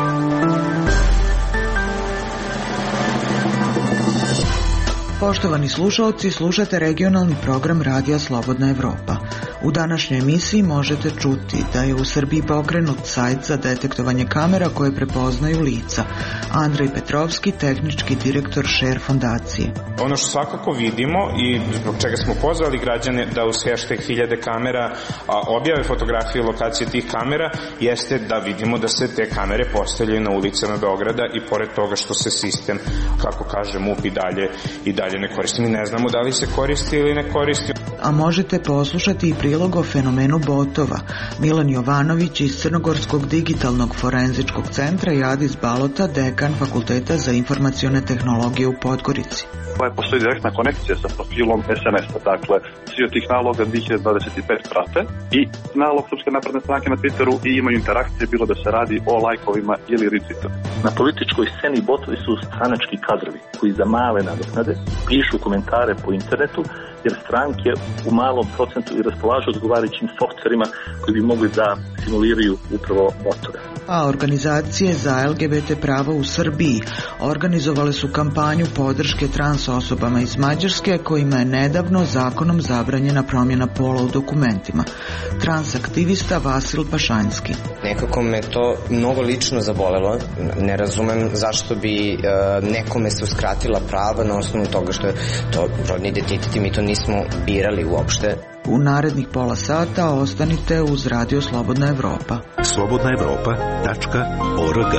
Poštovani slušalci, slušate regionalni program Radija Slobodna Evropa. U današnjoj emisiji možete čuti da je u Srbiji pokrenut sajt za detektovanje kamera koje prepoznaju lica. Andrej Petrovski, tehnički direktor Share fondacije. Ono što svakako vidimo i zbog čega smo pozvali građane da uz hashtag 1000 kamera objave fotografije i lokacije tih kamera, jeste da vidimo da se te kamere postavljaju na ulicama Beograda i pored toga što se sistem, kako kaže MUP, i dalje ne koristi. Mi ne znamo da li se koristi ili ne koristi. A možete poslušati i prilog o fenomenu botova. Milan Jovanović iz Crnogorskog digitalnog forenzičkog centra i Adis Balota, dekan Fakulteta za informacione tehnologije u Podgorici. Postoji direktna konekcija sa profilom SNS-a, dakle, svi od tih naloga 2025 prate i nalog Srpske napredne stranke na Twitteru i imaju interakcije, bilo da se radi o lajkovima ili retweetom. Na političkoj sceni botovi su stranački kadrovi koji za male nadoknade pišu komentare po internetu, jer stranke u malom procentu i raspolažu odgovarajućim softverima koji bi mogli da simuliraju upravo botove. A organizacije za LGBT prava u Srbiji organizovale su kampanju podrške trans osobama iz Mađarske kojima je nedavno zakonom zabranjena promjena pola u dokumentima. Transaktivista Vasil Pašanjski. Nekako me to mnogo lično zabolelo. Ne razumem zašto bi nekome se uskratila prava na osnovu toga što je to rodni identitet i mi to nismo birali uopšte. U narednih pola sata ostanite uz Radio Slobodna Evropa. slobodnaevropa.org.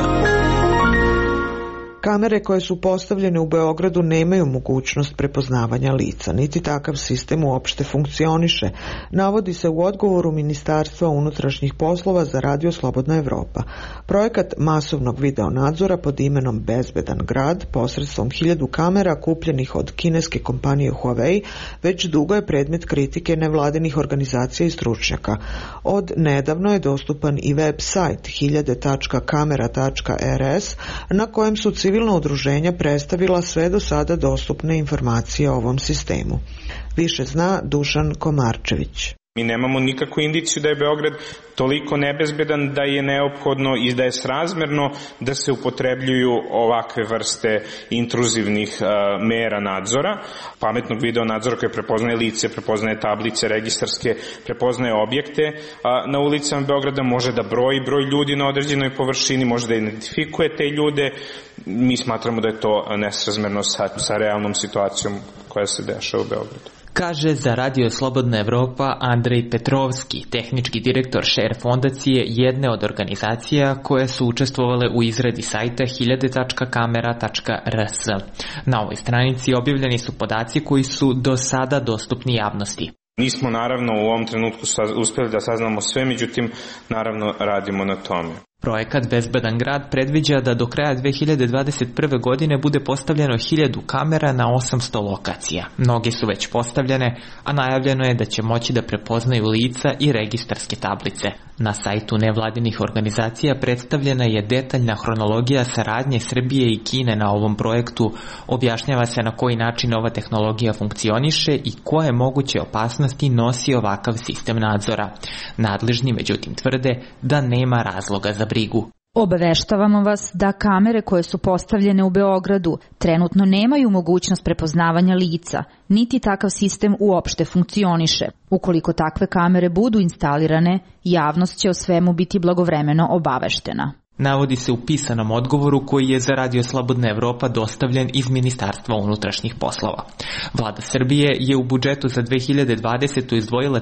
Kamere koje su postavljene u Beogradu nemaju mogućnost prepoznavanja lica, niti takav sistem uopšte funkcioniše, navodi se u odgovoru Ministarstva unutrašnjih poslova za Radio Slobodna Evropa. Projekat masovnog videonadzora pod imenom Bezbedan grad posredstvom 1000 kamera kupljenih od kineske kompanije Huawei već dugo je predmet kritike nevladinih organizacija i stručnjaka. Od nedavno je dostupan i web sajt 1000.kamera.rs na kojem su civilna udruženja predstavila sve do sada dostupne informacije o ovom sistemu. Više zna Dušan Komarčević. Mi nemamo nikakvu indiciju da je Beograd toliko nebezbedan da je neophodno i da je srazmerno da se upotrebljuju ovakve vrste intruzivnih mera nadzora, pametnog video nadzora koje prepoznaje lice, prepoznaje tablice registarske, prepoznaje objekte na ulicama Beograda, može da broji broj ljudi na određenoj površini, može da identifikuje te ljude. Mi smatramo da je to nesrazmerno sa realnom situacijom koja se dešava u Beogradu. Kaže za Radio Slobodna Evropa Andrej Petrovski, tehnički direktor Share fondacije, jedne od organizacija koje su učestvovale u izradi sajta 1000.kamera.rs. Na ovoj stranici objavljeni su podaci koji su do sada dostupni javnosti. Nismo naravno u ovom trenutku uspjeli da saznamo sve, međutim naravno radimo na tome. Projekat Bezbedan grad predviđa da do kraja 2021. godine bude postavljeno 1000 kamera na 800 lokacija. Mnoge su već postavljene, a najavljeno je da će moći da prepoznaju lica i registarske tablice. Na sajtu nevladinih organizacija predstavljena je detaljna hronologija saradnje Srbije i Kine na ovom projektu. Objašnjava se na koji način ova tehnologija funkcioniše i koje moguće opasnosti nosi ovakav sistem nadzora. Nadležni međutim tvrde da nema razloga za brigu. Obaveštavamo vas da kamere koje su postavljene u Beogradu trenutno nemaju mogućnost prepoznavanja lica, niti takav sistem uopšte funkcioniše. Ukoliko takve kamere budu instalirane, javnost će o svemu biti blagovremeno obaveštena. Navodi se u pisanom odgovoru koji je za Radio Slobodna Evropa dostavljen iz Ministarstva unutrašnjih poslova. Vlada Srbije je u budžetu za 2020. izdvojila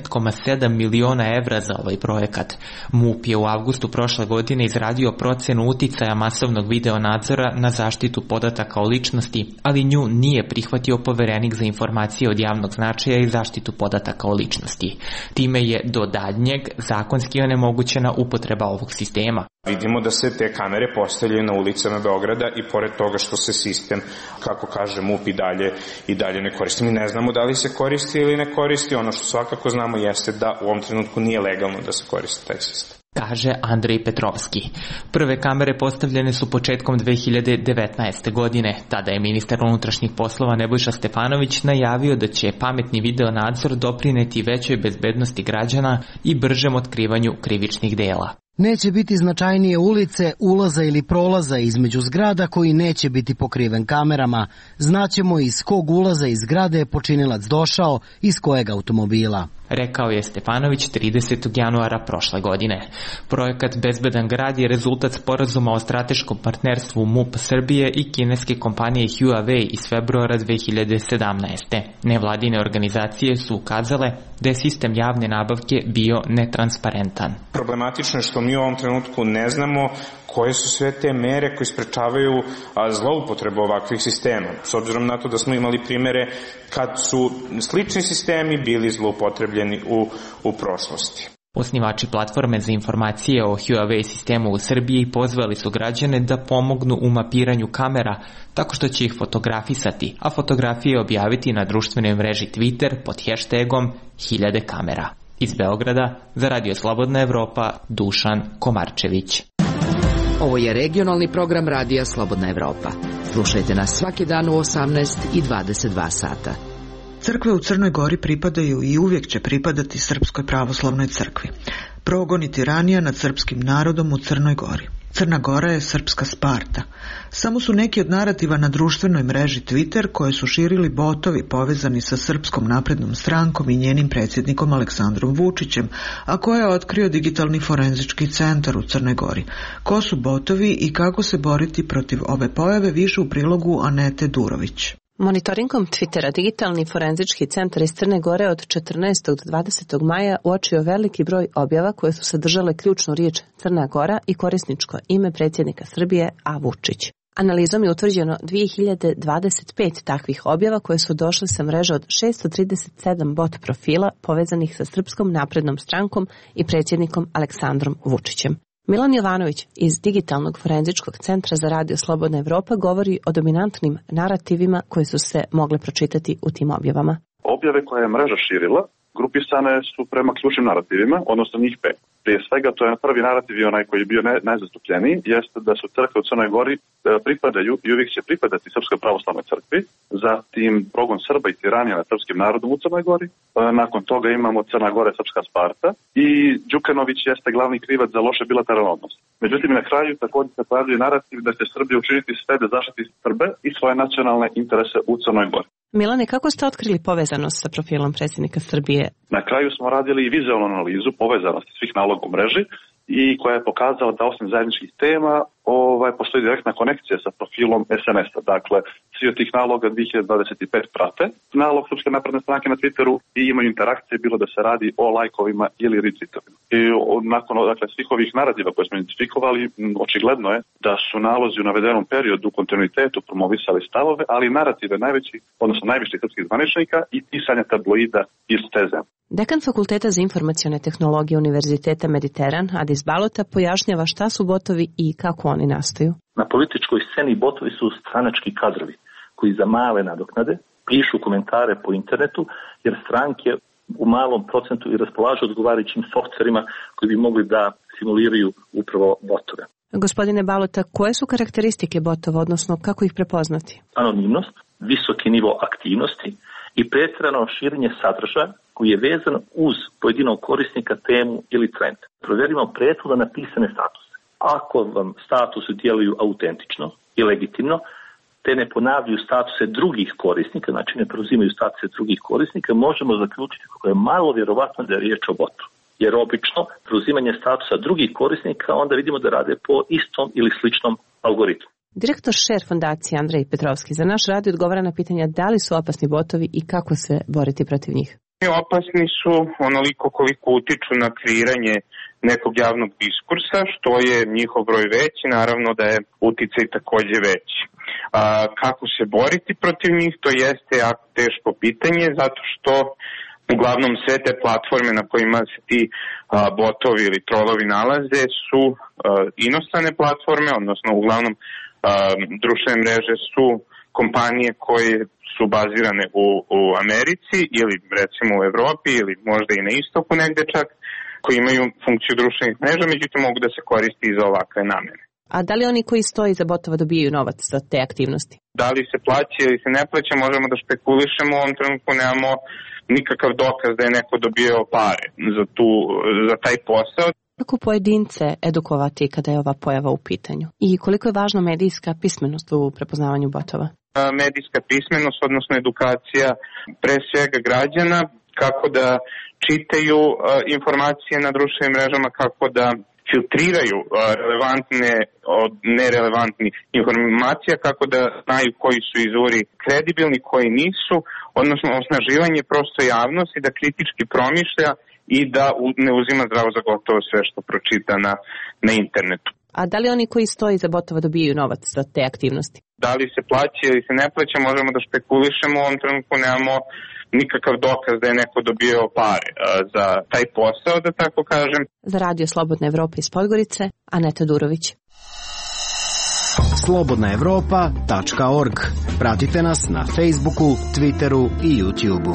13,7 miliona evra za ovaj projekat. MUP je u avgustu prošle godine izradio procenu uticaja masovnog videonadzora na zaštitu podataka o ličnosti, ali nju nije prihvatio Poverenik za informacije od javnog značaja i zaštitu podataka o ličnosti. Time je do daljnjeg zakonski onemogućena upotreba ovog sistema. Vidimo da se te kamere postavljaju na ulicama Beograda i pored toga što se sistem, kako kaže MUP, i dalje ne koristi. Mi ne znamo da li se koristi ili ne koristi. Ono što svakako znamo jeste da u ovom trenutku nije legalno da se koristi taj sistem. Kaže Andrej Petrovski. Prve kamere postavljene su početkom 2019. godine. Tada je ministar unutrašnjih poslova Nebojša Stefanović najavio da će pametni video nadzor doprineti većoj bezbednosti građana i bržem otkrivanju krivičnih dela. Neće biti značajnije ulice, ulaza ili prolaza između zgrada koji neće biti pokriven kamerama. Znaćemo iz kog ulaza iz zgrade je počinilac došao, iz kojeg automobila. Rekao je Stefanović 30. januara prošle godine. Projekat Bezbedan grad je rezultat sporazuma o strateškom partnerstvu MUP Srbije i kineske kompanije Huawei iz februara 2017. Nevladine organizacije su ukazale da je sistem javne nabavke bio netransparentan. Problematično je što mi u ovom trenutku ne znamo koje su sve te mere koje sprečavaju zloupotrebu ovakvih sistema. S obzirom na to da smo imali primere kad su slični sistemi bili zloupotrebljeni u prošlosti. Osnivači platforme za informacije o Huawei sistemu u Srbiji pozvali su građane da pomognu u mapiranju kamera tako što će ih fotografisati, a fotografije objaviti na društvenoj mreži Twitter pod hashtagom 1000 kamera. Iz Beograda za Radio Slobodna Evropa, Dušan Komarčević. Ovo je regionalni program Radija Slobodna Evropa. Slušajte nas svaki dan u 18 i 22 sata. Crkve u Crnoj Gori pripadaju i uvijek će pripadati Srpskoj pravoslavnoj crkvi. Progon i tiranija nad srpskim narodom u Crnoj Gori. Crna Gora je srpska Sparta. Samo su neki od narativa na društvenoj mreži Twitter koje su širili botovi povezani sa Srpskom naprednom strankom i njenim predsjednikom Aleksandrom Vučićem, a koje je otkrio Digitalni forenzički centar u Crnoj Gori. Ko su botovi i kako se boriti protiv ove pojave, više u prilogu Anete Durović. Monitoringom Twittera Digitalni forenzički centar iz Crne Gore od 14. do 20. maja uočio veliki broj objava koje su sadržale ključnu riječ Crna Gora i korisničko ime predsjednika Srbije A. Vučić. Analizom je utvrđeno 2025 takvih objava koje su došle sa mreže od 637 bot profila povezanih sa Srpskom naprednom strankom i predsjednikom Aleksandrom Vučićem. Milan Jovanović iz Digitalnog forenzičkog centra za Radio Slobodna Evropa govori o dominantnim narativima koje su se mogle pročitati u tim objavama. Objave koje je mreža širila grupisane su prema ključnim narativima, odnosno njih 5. Prije svega, to je prvi narativ i onaj koji je bio najzastupljeniji, jeste da su crkve u Crnoj Gori pripadaju i uvijek će pripadati Srpskoj pravoslavnoj crkvi, zatim progon Srba i tiranija nad srpskim narodom u Crnoj Gori, nakon toga imamo Crna Gora je srpska Sparta i Đukanović jeste glavni krivac za loše bilateralne odnose. Međutim, na kraju također se pojavljuje narativ da će Srbija učiniti sve da zaštiti Srbe i svoje nacionalne interese u Crnoj Gori. Milane, kako ste otkrili povezanost sa profilom predsjednika Srbije? Na kraju smo radili i vizualnu analizu povezanosti svih naloga u mreži i koja je pokazala da osim zajedničkih tema postoji direktna konekcija sa profilom SNS-a. Dakle, svi od tih naloga 2025 prate nalog Srpske napredne stranke na Twitteru i imaju interakcije, bilo da se radi o lajkovima ili retweetovima. I nakon svih ovih narativa koje smo identifikovali, očigledno je da su nalozi u navedenom periodu u kontinuitetu promovisali stavove, ali narative najviših srpskih zvaničnika i pisanja tabloida iz te zemlje. Dekan Fakulteta za informacione tehnologije Univerziteta Mediteran, Adis Balota, pojašnjava šta su botovi i kako oni nastaju. Na političkoj sceni botovi su stranački kadrovi koji za male nadoknade pišu komentare po internetu, jer stranke u malom procentu i raspolažu odgovarajućim softverima koji bi mogli da simuliraju upravo botove. Gospodine Balota, koje su karakteristike botova, odnosno kako ih prepoznati? Anonimnost, visoki nivo aktivnosti i pretjerano širenje sadržaja koji je vezan uz pojedinog korisnika, temu ili trend. Provjerimo prethodno napisane statuse. Ako vam statusi djeluju autentično i legitimno, te ne ponavljaju statuse drugih korisnika, znači ne preuzimaju statuse drugih korisnika, možemo zaključiti kako je malo vjerovatno da je riječ o botu. Jer obično preuzimanje statusa drugih korisnika onda vidimo da rade po istom ili sličnom algoritmu. Direktor Share fondacije Andrej Petrovski za naš radio odgovara na pitanja da li su opasni botovi i kako se boriti protiv njih. Opasni su onoliko koliko utiču na kreiranje nekog javnog diskursa, što je njihov broj veći, naravno da je uticaj također veći. Kako se boriti protiv njih, to jeste jako teško pitanje, zato što uglavnom sve te platforme na kojima se ti botovi ili trolovi nalaze su inostrane platforme, odnosno uglavnom društvene mreže su kompanije koje su bazirane u Americi ili recimo u Evropi ili možda i na istoku negde čak, koji imaju funkciju društvenih mreža, međutim mogu da se koristi i za ovakve namene. A da li oni koji stoji za botova dobijaju novac za te aktivnosti? Da li se plaća ili se ne plaća, možemo da špekulišemo, u ovom trenutku nemamo nikakav dokaz da je neko dobio pare za taj posao. Kako pojedince edukovati kada je ova pojava u pitanju? I koliko je važna medijska pismenost u prepoznavanju botova? Medijska pismenost, odnosno edukacija pre svega građana, kako da čitaju informacije na društvenim mrežama, kako da filtriraju relevantne od nerelevantnih informacija, kako da znaju koji su izvori kredibilni, koji nisu, odnosno osnaživanje prosto javnosti da kritički promišlja i da ne uzima zdravo za gotovo sve što pročita na internetu. A da li oni koji stoji za botova dobijaju novac za te aktivnosti? Da li se plaća ili se ne plaća, možemo da špekulišemo, u ovom trenutku nemamo nikakav dokaz da je neko dobio pare za taj posao, da tako kažem. Za Radio Slobodna Evropa iz Podgorice, Aneta Durović. slobodnaevropa.org. Pratite nas na Facebooku, Twitteru i YouTubeu.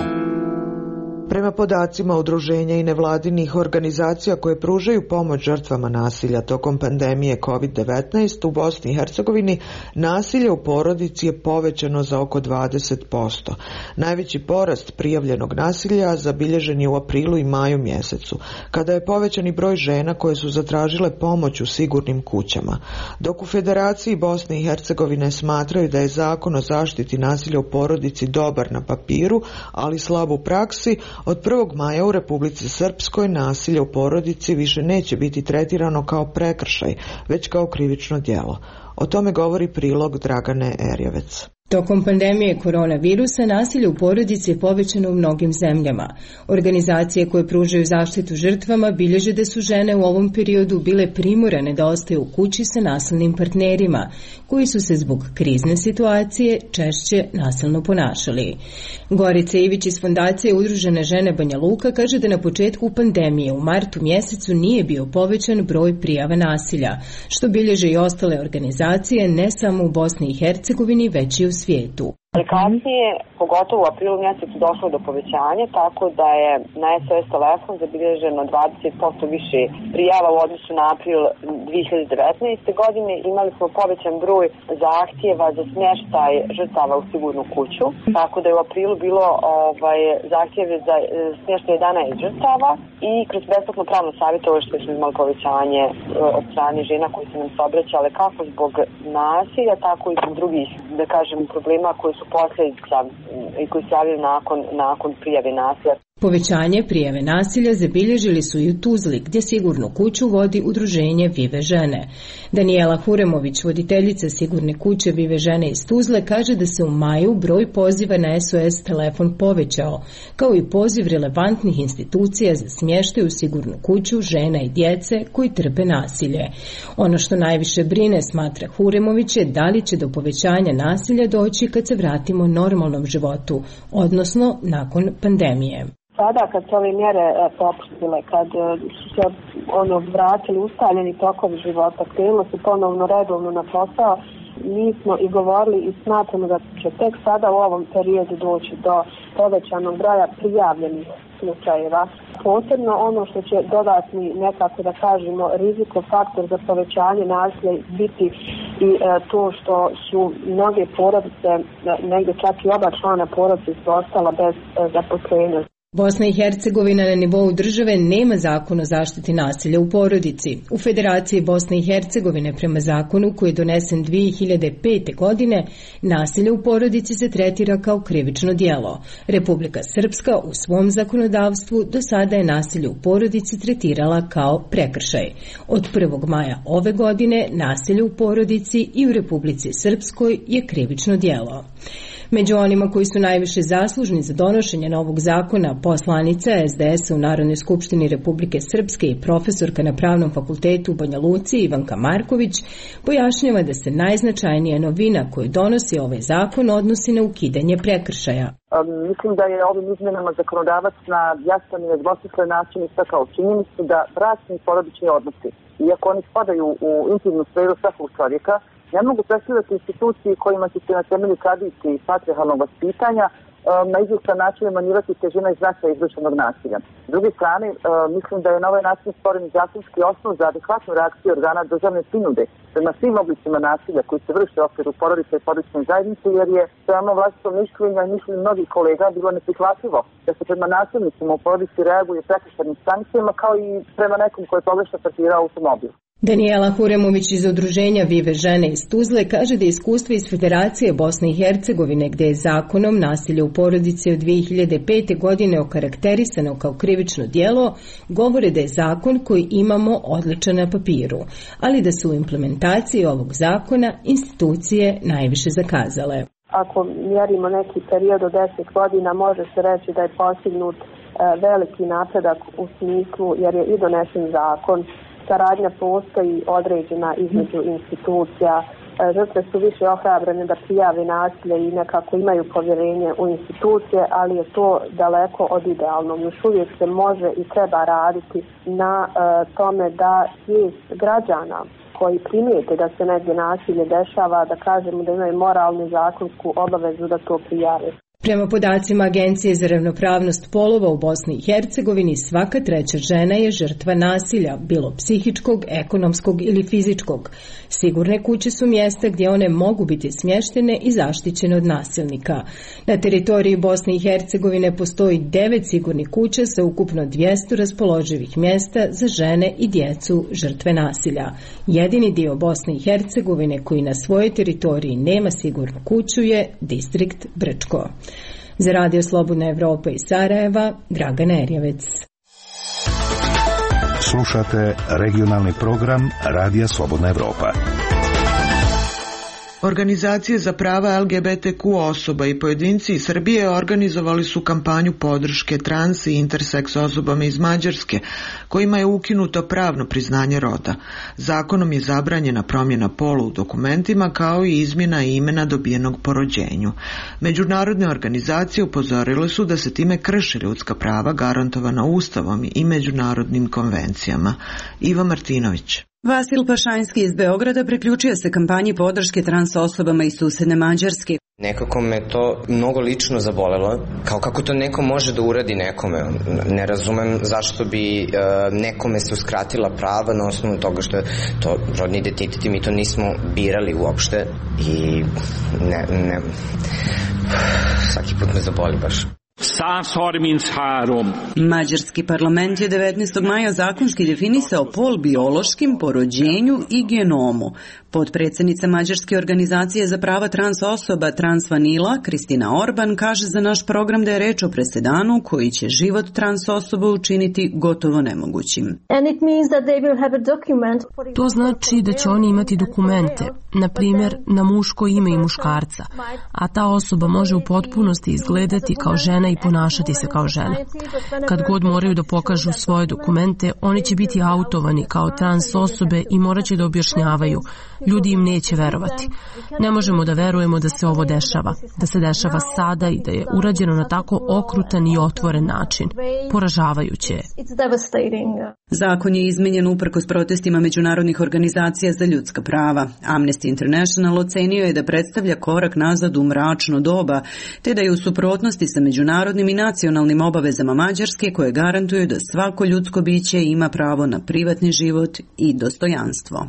Prema podacima udruženja i nevladinih organizacija koje pružaju pomoć žrtvama nasilja tokom pandemije COVID-19 u Bosni i Hercegovini, nasilje u porodici je povećano za oko 20%. Najveći porast prijavljenog nasilja zabilježen je u aprilu i maju mjesecu, kada je povećani broj žena koje su zatražile pomoć u sigurnim kućama. Dok u Federaciji Bosne i Hercegovine smatraju da je zakon o zaštiti nasilja u porodici dobar na papiru, ali slab u praksi, od 1. maja u Republici Srpskoj nasilje u porodici više neće biti tretirano kao prekršaj, već kao krivično djelo. O tome govori prilog Dragane Erjevec. Tokom pandemije koronavirusa nasilje u porodici je povećano u mnogim zemljama. Organizacije koje pružaju zaštitu žrtvama bilježe da su žene u ovom periodu bile primorane da ostaju u kući sa nasilnim partnerima, koji su se zbog krizne situacije češće nasilno ponašali. Gorica Ivić iz Fondacije Udružene žene Banja Luka kaže da na početku pandemije u martu mjesecu nije bio povećan broj prijava nasilja, što bilježe i ostale organizacije ne samo u Bosni i Hercegovini, već i u svijetu. Ali kasnije, pogotovo u aprilu mjesecu, došlo do povećanja, tako da je na SOS telefon zabilježeno 20% više prijava u odnosu na april 2019. godine. Imali smo povećan broj zahtjeva za smještaj žrtava u sigurnu kuću, tako da je u aprilu bilo zahtjeve za smještaj 11 žrtava i kroz besplatno pravno savjetovanje smo imali povećanje od strane žena koji su nam se obraćale kako zbog nasilja, tako i zbog drugih, da kažem, problema koji su posljedica i koji se javljaju nakon prijave nasilja. Povećanje prijave nasilja zabilježili su i u Tuzli, gdje sigurnu kuću vodi udruženje Vive žene. Danijela Huremović, voditeljica sigurne kuće Vive žene iz Tuzle, kaže da se u maju broj poziva na SOS telefon povećao, kao i poziv relevantnih institucija za smještaj u sigurnu kuću žena i djece koji trpe nasilje. Ono što najviše brine, smatra Huremović, je da li će do povećanja nasilja doći kad se vratimo normalnom životu, odnosno nakon pandemije. Sada kad su ove mjere popustile, kad su se vratili ustaljeni tokovi života, krenulo se ponovno redovno na posao, mi smo i govorili i smatramo da će tek sada u ovom periodu doći do povećanog broja prijavljenih slučajeva. Posebno ono što će dodatni, nekako da kažemo, riziko faktor za povećanje nasilja biti i to što su mnoge porodice, negdje čak i oba člana porodice su ostala bez zaposlenja. Bosna i Hercegovina na nivou države nema zakon o zaštiti nasilja u porodici. U Federaciji Bosne i Hercegovine prema zakonu koji je donesen 2005. godine, nasilje u porodici se tretira kao krivično djelo. Republika Srpska u svom zakonodavstvu do sada je nasilje u porodici tretirala kao prekršaj. Od 1. maja ove godine nasilje u porodici i u Republici Srpskoj je krivično djelo. Među onima koji su najviše zaslužni za donošenje novog zakona, poslanica SDS-a u Narodnoj skupštini Republike Srpske i profesorka na Pravnom fakultetu u Banja Luci Ivanka Marković pojašnjava da se najznačajnija novina koju donosi ovaj zakon odnosi na ukidanje prekršaja. Mislim da je ovim izmjenama zakonodavac na jasan i nedvosmislen način istakao činjenicu da bračni i porodični odnosi, iako oni spadaju u intimnu sferu svakog čovjeka, ne mogu predstavljati instituciji kojima će se na temelju tradicije i patrijarhalnog vaspitanja na izvestan način umanjivati težina i značaj izvršenog nasilja. S druge strane, mislim da je na ovaj način stvoren zakonski osnov za adekvatnu reakciju organa državne prinude prema svim oblicima nasilja koji se vrše u okviru porodice i porodične zajednice, jer je prema vlastitom mišljenju i mišljenju mnogih kolega bilo neprihvatljivo da se prema nasilnicima u porodici reaguje prekršajnim sankcijama kao i prema nekom koji je pogrešno parkirao automobil. Danijela Huremović iz udruženja Vive žene iz Tuzle kaže da iskustva iz Federacije Bosne i Hercegovine, gde je zakonom nasilje u porodici od 2005. godine okarakterisano kao krivično djelo, govore da je zakon koji imamo odličan na papiru, ali da su u implementaciji ovog zakona institucije najviše zakazale. Ako mjerimo neki period od 10 godina, može se reći da je postignut veliki napredak u smislu, jer je i donesen zakon, saradnja postoji određena između institucija, žrtve su više ohrabrene da prijave nasilje i nekako imaju povjerenje u institucije, ali je to daleko od idealnog. Još uvijek se može i treba raditi na tome da svijest građana koji primijete da se negdje nasilje dešava, da kažemo da imaju moralnu i zakonsku obavezu da to prijave. Prema podacima Agencije za ravnopravnost polova u Bosni i Hercegovini, svaka treća žena je žrtva nasilja, bilo psihičkog, ekonomskog ili fizičkog. Sigurne kuće su mjesta gdje one mogu biti smještene i zaštićene od nasilnika. Na teritoriji Bosne i Hercegovine postoji 9 sigurnih kuća sa ukupno 200 raspoloživih mjesta za žene i djecu žrtve nasilja. Jedini dio Bosne i Hercegovine koji na svojoj teritoriji nema sigurnu kuću je distrikt Brčko. Za Radio Slobodna Evropa iz Sarajeva, Dragana Erjevec. Slušate regionalni program Radija Slobodna Evropa. Organizacije za prava LGBTQ osoba i pojedinci iz Srbije organizovali su kampanju podrške trans i interseks osobama iz Mađarske, kojima je ukinuto pravno priznanje roda. Zakonom je zabranjena promjena pola u dokumentima kao i izmjena imena dobijenog po rođenju. Međunarodne organizacije upozorile su da se time krše ljudska prava garantovana Ustavom i međunarodnim konvencijama. Iva Martinović. Vasil Pašanjski iz Beograda priključio se kampanji podrške trans osobama iz susedne Mađarske. Nekako me to mnogo lično zabolelo, kao kako to neko može da uradi nekome. Ne razumem zašto bi nekome se uskratila prava na osnovu toga što je to rodni identitet i mi to nismo birali uopšte i ne svaki put me zaboli baš. Mađarski parlament je 19. maja zakonski definisao pol biološkim, po rođenju i genomu. Potpredsjednica Mađarske organizacije za prava trans osoba Transvanila, Kristina Orban, kaže za naš program da je reč o presedanu koji će život trans osoba učiniti gotovo nemogućim. To znači da će oni imati dokumente, na primjer na muško ime i muškarca, a ta osoba može u potpunosti izgledati kao žena i ponašati se kao žena. Kad god moraju da pokažu svoje dokumente, oni će biti autovani kao trans osobe i morat će da objašnjavaju. Ljudi im neće verovati. Ne možemo da verujemo da se ovo dešava, da se dešava sada i da je urađeno na tako okrutan i otvoren način. Poražavajuće je. Zakon je izmenjen uprkos protestima međunarodnih organizacija za ljudska prava. Amnesty International ocenio je da predstavlja korak nazad u mračno doba, te da je u suprotnosti sa međunarodnim i nacionalnim obavezama Mađarske koje garantuju da svako ljudsko biće ima pravo na privatni život i dostojanstvo.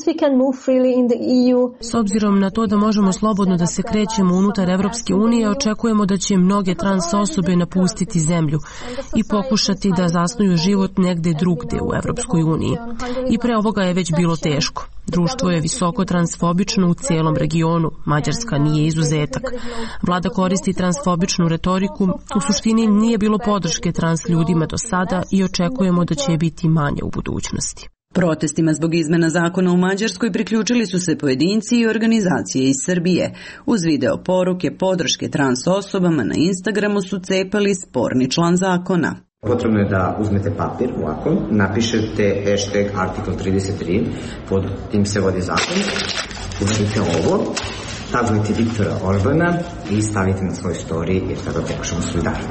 S obzirom na to da možemo slobodno da se krećemo unutar Evropske unije, očekujemo da će mnoge trans osobe napustiti zemlju i pokušati da zasnuju život negde drugde u Evropskoj uniji. I pre ovoga je već bilo teško. Društvo je visoko transfobično u cijelom regionu, Mađarska nije izuzetak. Vlada koristi transfobičnu retoriku, u suštini nije bilo podrške trans ljudima do sada i očekujemo da će je biti manje u budućnosti. Protestima zbog izmena zakona u Mađarskoj priključili su se pojedinci i organizacije iz Srbije. Uz video poruke podrške trans osobama na Instagramu su cepali sporni član zakona. Potrebno je da uzmete papir ovako, napišete hashtag article 33, pod tim se vodi zakon, uradite ovo, tagnete Viktora Orbana i stavite na svoj story jer tada pokažemo solidarnost.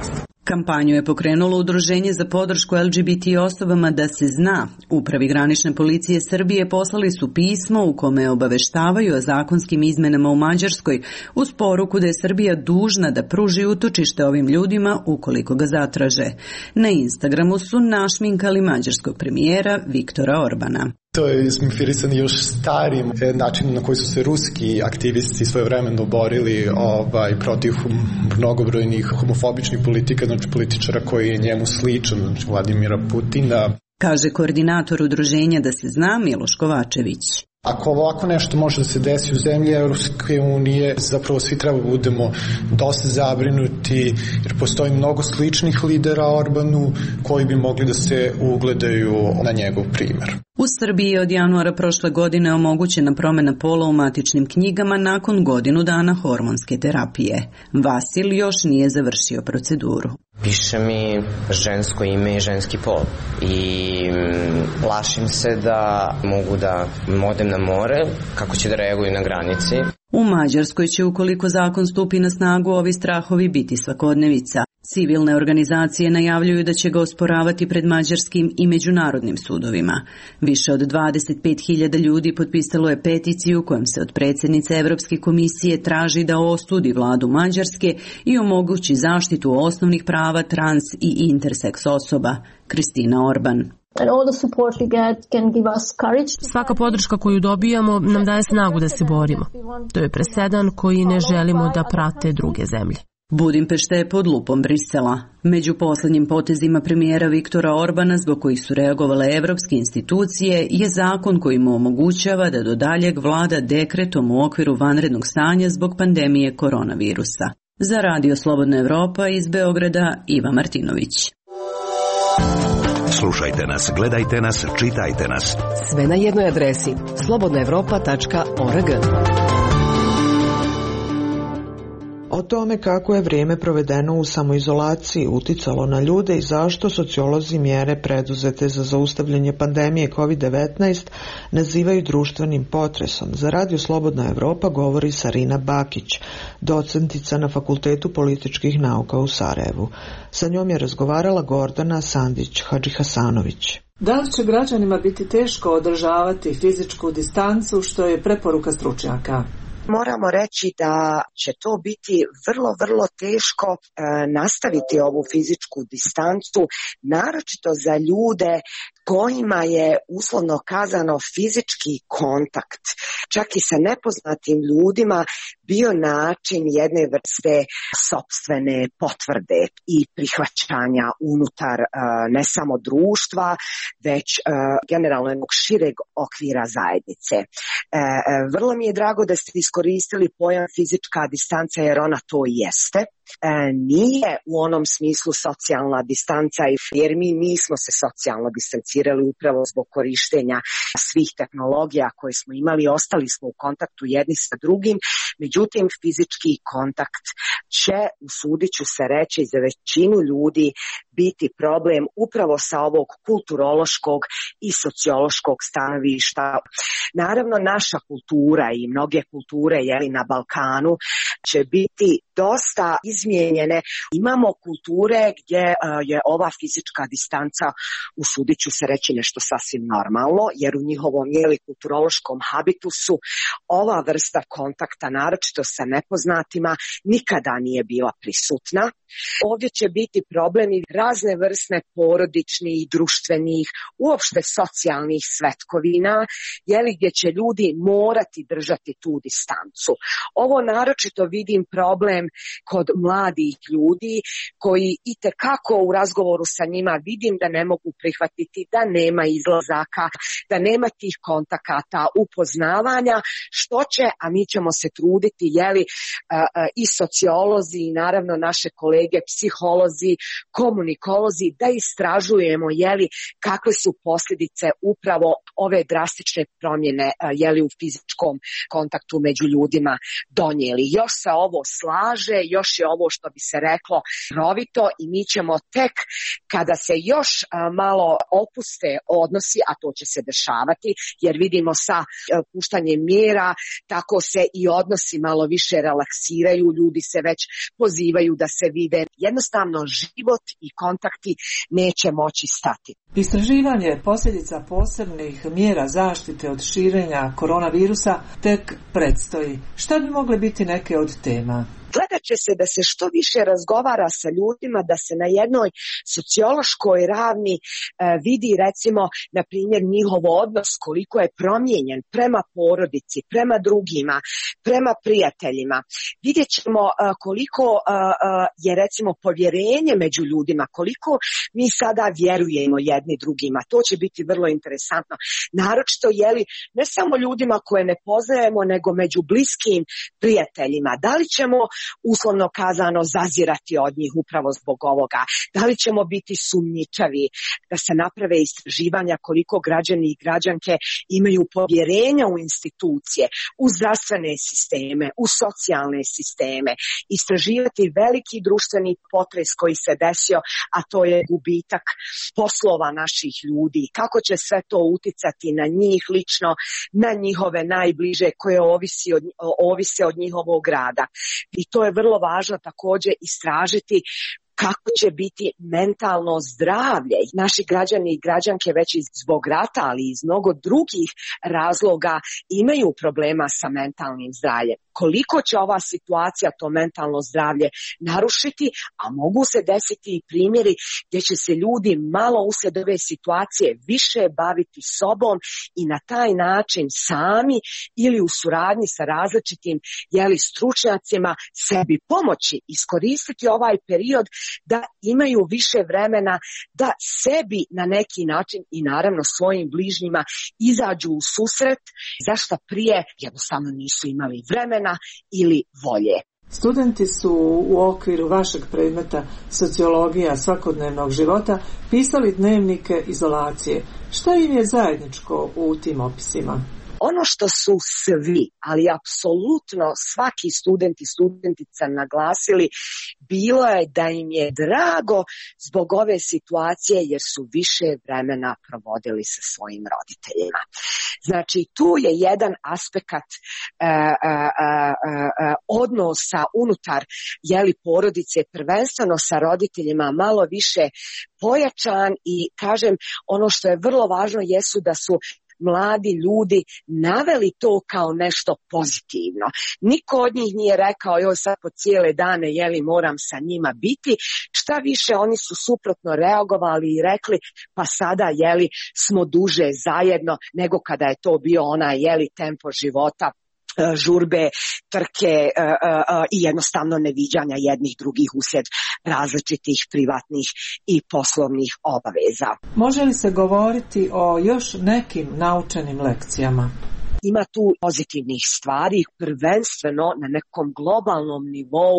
Kampanju je pokrenulo Udruženje za podršku LGBT osobama Da se zna. Upravi granične policije Srbije poslali su pismo u kome obaveštavaju o zakonskim izmenama u Mađarskoj uz poruku da je Srbija dužna da pruži utočište ovim ljudima ukoliko ga zatraže. Na Instagramu su našminkali mađarskog premijera Viktora Orbana. To je inspirisano još starim načinom na koji su se ruski aktivisti svojevremeno borili protiv mnogobrojnih homofobičnih politika, znači političara koji je njemu sličan, znači Vladimira Putina. Kaže koordinator udruženja Da se zna Miloš Kovačević. Ako ovako nešto može da se desi u zemlji Evropske unije, zapravo svi treba budemo dosta zabrinuti, jer postoji mnogo sličnih lidera Orbanu koji bi mogli da se ugledaju na njegov primer. U Srbiji je od januara prošle godine omogućena promena pola u matičnim knjigama nakon godinu dana hormonske terapije. Vasil još nije završio proceduru. Piše mi žensko ime i ženski pol i plašim se da mogu da odem na more, kako će da reaguju na granici. U Mađarskoj će, ukoliko zakon stupi na snagu, ovi strahovi biti svakodnevica. Civilne organizacije najavljuju da će ga osporavati pred mađarskim i međunarodnim sudovima. Više od 25.000 ljudi potpisalo je peticiju kojom se od predsjednice Evropske komisije traži da osudi vladu Mađarske i omogući zaštitu osnovnih prava trans i interseks osoba. Kristina Orban. Svaka podrška koju dobijamo nam daje snagu da se borimo. To je presedan koji ne želimo da prate druge zemlje. Budimpešta je pod lupom Brisela. Među posljednjim potezima premijera Viktora Orbana, zbog kojih su reagovale evropske institucije, je zakon koji mu omogućava da do daljeg vlada dekretom u okviru vanrednog stanja zbog pandemije koronavirusa. Za Radio Slobodna Evropa iz Beograda, Iva Martinović. Slušajte nas, gledajte nas, čitajte nas. Sve na jednoj adresi slobodnaevropa.org. O tome kako je vrijeme provedeno u samoizolaciji uticalo na ljude i zašto sociolozi mjere preduzete za zaustavljanje pandemije COVID-19 nazivaju društvenim potresom. Za Radio Slobodna Evropa govori Sarina Bakić, docentica na Fakultetu političkih nauka u Sarajevu. Sa njom je razgovarala Gordana Sandić-Hadžihasanović. Da li će građanima biti teško održavati fizičku distancu, što je preporuka stručnjaka? Moramo reći da će to biti vrlo teško nastaviti ovu fizičku distancu, naročito za ljude kojima je uslovno kazano fizički kontakt, čak i sa nepoznatim ljudima, bio način jedne vrste sopstvene potvrde i prihvaćanja unutar ne samo društva, već generalno jednog šireg okvira zajednice. Vrlo mi je drago da ste iskoristili pojam fizička distanca, jer ona to i jeste. Nije u onom smislu socijalna distanca, jer mi nismo se socijalno distancirali upravo zbog korištenja svih tehnologija koje smo imali, ostali smo u kontaktu jedni sa drugim, međutim fizički kontakt će, usudit ću se reći, za većinu ljudi biti problem upravo sa ovog kulturološkog i sociološkog stanovišta. Naravno, naša kultura i mnoge kulture na Balkanu će biti dosta izmijenjene. Imamo kulture gdje je ova fizička distanca, usudit ću se reći, nešto sasvim normalno, jer u njihovom kulturološkom habitusu ova vrsta kontakta, naročito sa nepoznatima, nikada nije bila prisutna. Ovdje će biti problemi razne vrste porodičnih, društvenih, uopšte socijalnih svetkovina, gdje će ljudi morati držati tu distancu. Ovo naročito vidim problem kod mladih ljudi koji itekako u razgovoru sa njima vidim da ne mogu prihvatiti da nema izlazaka, da nema tih kontakata, upoznavanja, što će, a mi ćemo se truditi, i sociolozi i naravno naše kolege, psiholozi, komunikolozi, da istražujemo kakve su posljedice upravo ove drastične promjene u fizičkom kontaktu među ljudima donijeli. Još se ovo slaže, još je ovo što bi se reklo rovito i mi ćemo tek kada se još malo opuste odnosi, a to će se dešavati jer vidimo sa puštanjem mjera tako se i odnosi malo više relaksiraju, ljudi se već pozivaju da se vide. Jednostavno život i kontakti neće moći stati. Istraživanje posljedica posebnih mjera zaštite od širenja koronavirusa tek predstoji. Šta bi mogle biti neke od tema? Gledat će se da se što više razgovara sa ljudima, da se na jednoj sociološkoj ravni vidi recimo na primjer njihov odnos koliko je promijenjen prema porodici, prema drugima, prema prijateljima. Vidjet ćemo koliko je recimo povjerenje među ljudima, koliko mi sada vjerujemo jedni drugima. To će biti vrlo interesantno. Naročito ne samo ljudima koje ne poznajemo, nego među bliskim prijateljima. Da li ćemo uslovno kazano zazirati od njih upravo zbog ovoga? Da li ćemo biti sumnjičavi da se naprave istraživanja koliko građani i građanke imaju povjerenja u institucije, u zdravstvene sisteme, u socijalne sisteme, istraživati veliki društveni potres koji se desio, a to je gubitak poslova naših ljudi, kako će sve to uticati na njih lično, na njihove najbliže koje ovise od njihovog rada. I to je vrlo važno također istražiti kako će biti mentalno zdravlje. Naši građani i građanke već zbog rata, ali i iz mnogo drugih razloga imaju problema sa mentalnim zdravljem. Koliko će ova situacija to mentalno zdravlje narušiti, a mogu se desiti i primjeri gdje će se ljudi malo uslijed ove situacije više baviti sobom i na taj način sami ili u suradnji sa različitim stručnjacima sebi pomoći, iskoristiti ovaj period da imaju više vremena da sebi na neki način i naravno svojim bližnjima izađu u susret, zašto prije jednostavno nisu imali vremena ili volje. Studenti su u okviru vašeg predmeta sociologija svakodnevnog života pisali dnevnike izolacije. Šta im je zajedničko u tim opisima? Ono što su svi, ali apsolutno svaki student i studentica naglasili, bilo je da im je drago zbog ove situacije jer su više vremena provodili sa svojim roditeljima. Znači, tu je jedan aspekt odnosa unutar porodice, prvenstveno sa roditeljima, malo više pojačan i kažem, ono što je vrlo važno jesu da su mladi ljudi naveli to kao nešto pozitivno. Niko od njih nije rekao joj sad po cijele dane moram sa njima biti. Šta više, oni su suprotno reagovali i rekli pa sada smo duže zajedno nego kada je to bio onaj tempo života, žurbe, trke i jednostavno neviđanja jednih drugih uslijed različitih privatnih i poslovnih obaveza. Može li se govoriti o još nekim naučenim lekcijama? Ima tu pozitivnih stvari, prvenstveno na nekom globalnom nivou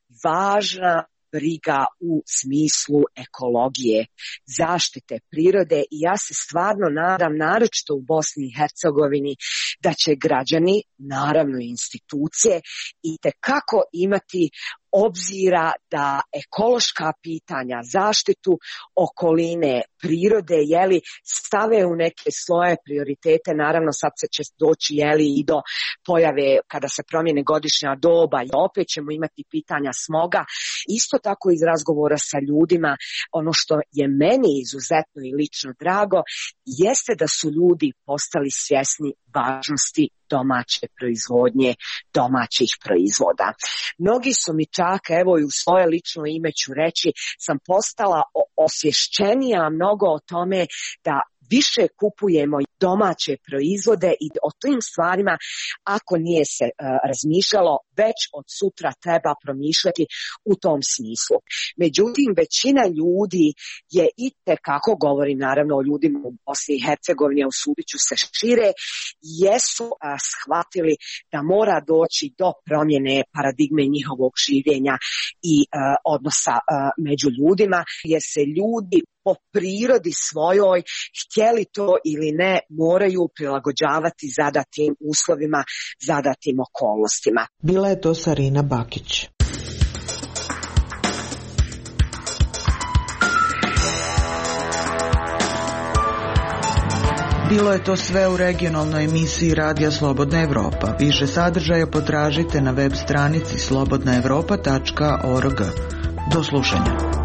važna briga u smislu ekologije, zaštite prirode i ja se stvarno nadam, naročito u Bosni i Hercegovini, da će građani, naravno i institucije, itekako imati obzira da ekološka pitanja, zaštitu okoline, prirode, stave u neke svoje prioritete. Naravno sad se će doći i do pojave kada se promijene godišnja doba i opet ćemo imati pitanja smoga. Isto tako iz razgovora sa ljudima, ono što je meni izuzetno i lično drago, jeste da su ljudi postali svjesni važnosti domaće proizvodnje, domaćih proizvoda. Mnogi su mi čak, evo i u svoje lično ime ću reći, sam postala osvješćenija mnogo o tome da više kupujemo domaće proizvode i o tim stvarima, ako nije se razmišljalo, već od sutra treba promišljati u tom smislu. Međutim, većina ljudi je itekako, govorim naravno o ljudima u Bosni i Hercegovini, a usudit ću se šire, jesu shvatili da mora doći do promjene paradigme njihovog življenja i odnosa među ljudima, jer se ljudi po prirodi svojoj, htjeli to ili ne, moraju prilagođavati zadatim uslovima, zadatim okolnostima. Bila je to Sarina Bakić. Bilo je to sve u regionalnoj emisiji Radija Slobodna Evropa. Više sadržaja potražite na web stranici slobodnaevropa.org. Do slušanja.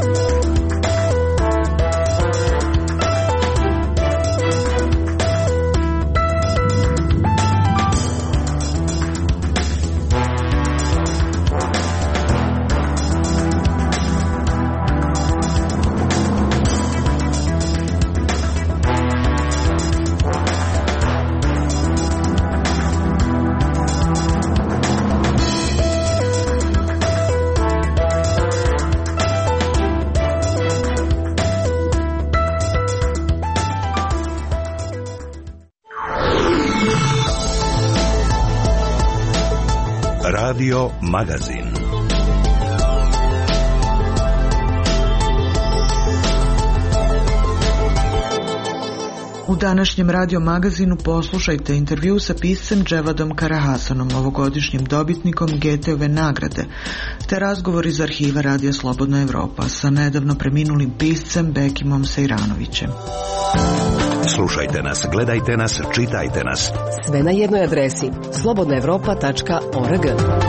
Radio Magazin. U današnjem Radio Magazinu poslušajte intervju sa piscem Dževadom Karahasanom, ovogodišnjim dobitnikom Goetheove nagrade, te razgovor iz arhiva Radija Slobodna Evropa sa nedavno preminulim piscem Bekimom Sejranovićem. Slušajte nas, gledajte nas, čitajte nas. Sve na jednoj adresi slobodnaevropa.org.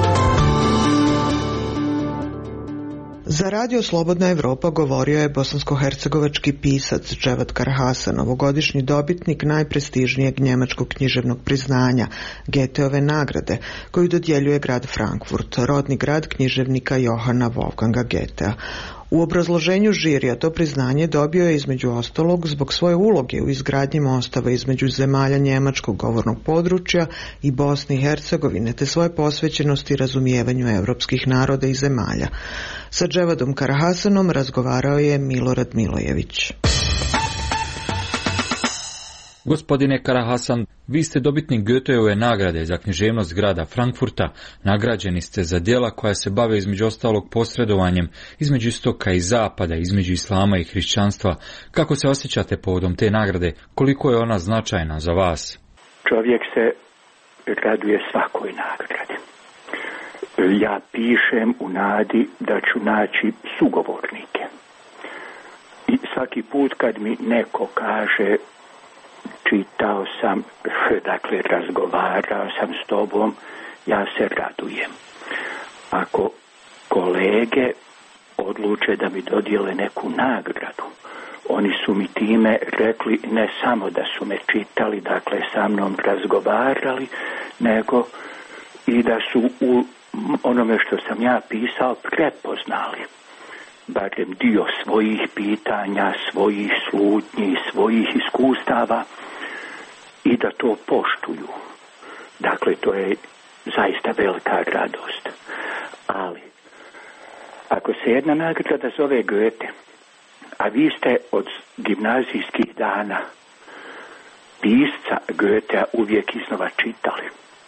Za Radio Slobodna Evropa govorio je bosansko-hercegovački pisac Dževad Karahasan, ovogodišnji dobitnik najprestižnijeg njemačkog književnog priznanja, Goetheove nagrade, koju dodjeljuje grad Frankfurt, rodni grad književnika Johana Wolfganga Goethea. U obrazloženju žirija to priznanje dobio je između ostalog zbog svoje uloge u izgradnji mostova između zemalja njemačkog govornog područja i Bosne i Hercegovine, te svoje posvećenosti razumijevanju evropskih naroda i zemalja. Sa Dževadom Karahasanom razgovarao je Milorad Milojević. Gospodine Karahasan, vi ste dobitnik Goetheove nagrade za književnost grada Frankfurta. Nagrađeni ste za djela koja se bave između ostalog posredovanjem između istoka i zapada, između islama i hrišćanstva. Kako se osjećate povodom te nagrade? Koliko je ona značajna za vas? Čovjek se raduje svakoj nagradi. Ja pišem u nadi da ću naći sugovornike. I svaki put kad mi neko kaže čitao sam, dakle razgovarao sam s tobom, ja se radujem. Ako kolege odluče da mi dodijele neku nagradu, oni su mi time rekli ne samo da su me čitali, dakle sa mnom razgovarali, nego i da su u onome što sam ja pisao prepoznali barem dio svojih pitanja, svojih slutnji, svojih iskustava i da to poštuju. Dakle, to je zaista velika radost. Ali, ako se jedna nagrada zove Goethe, a vi ste od gimnazijskih dana pisca Goethea uvijek iznova čitali,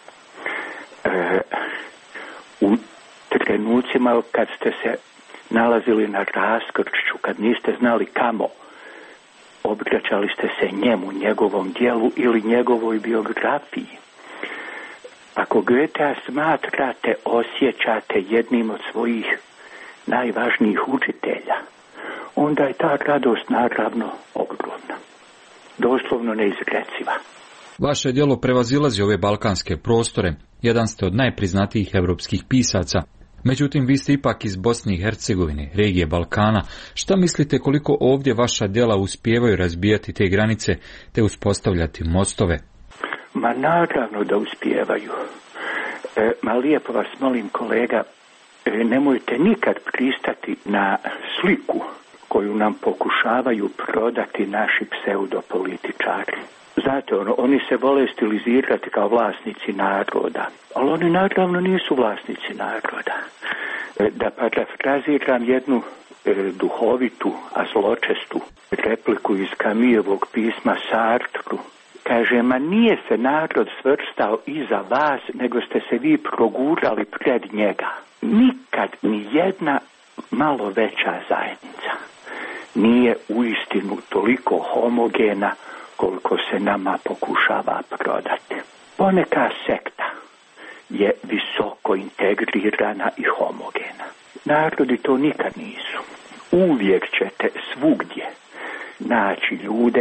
u trenucima kad ste se nalazili na raskršću, kad niste znali kamo, obraćali ste se njemu, njegovom djelu ili njegovoj biografiji. Ako Goethea smatrate, osjećate jednim od svojih najvažnijih učitelja, onda je ta radost naravno ogromna, doslovno neizreciva. Vaše djelo prevazilazi ove balkanske prostore, jedan ste od najpriznatijih europskih pisaca. Međutim, vi ste ipak iz Bosne i Hercegovine, regije Balkana. Šta mislite koliko ovdje vaša djela uspijevaju razbijati te granice te uspostavljati mostove? Ma naravno da uspijevaju. Ma lijepo vas molim kolega, nemojte nikad pristati na sliku koju nam pokušavaju prodati naši pseudopolitičari. Znate, oni se vole stilizirati kao vlasnici naroda, ali oni naravno nisu vlasnici naroda. Da parafraziram jednu duhovitu, a zločestu repliku iz Camusovog pisma Sartru, kaže, ma nije se narod svrstao iza vas, nego ste se vi progurali pred njega. Nikad ni jedna malo veća zajednica nije uistinu toliko homogena koliko se nama pokušava prodati. Poneka sekta je visoko integrirana i homogena. Narodi to nikad nisu. Uvijek ćete svugdje naći ljude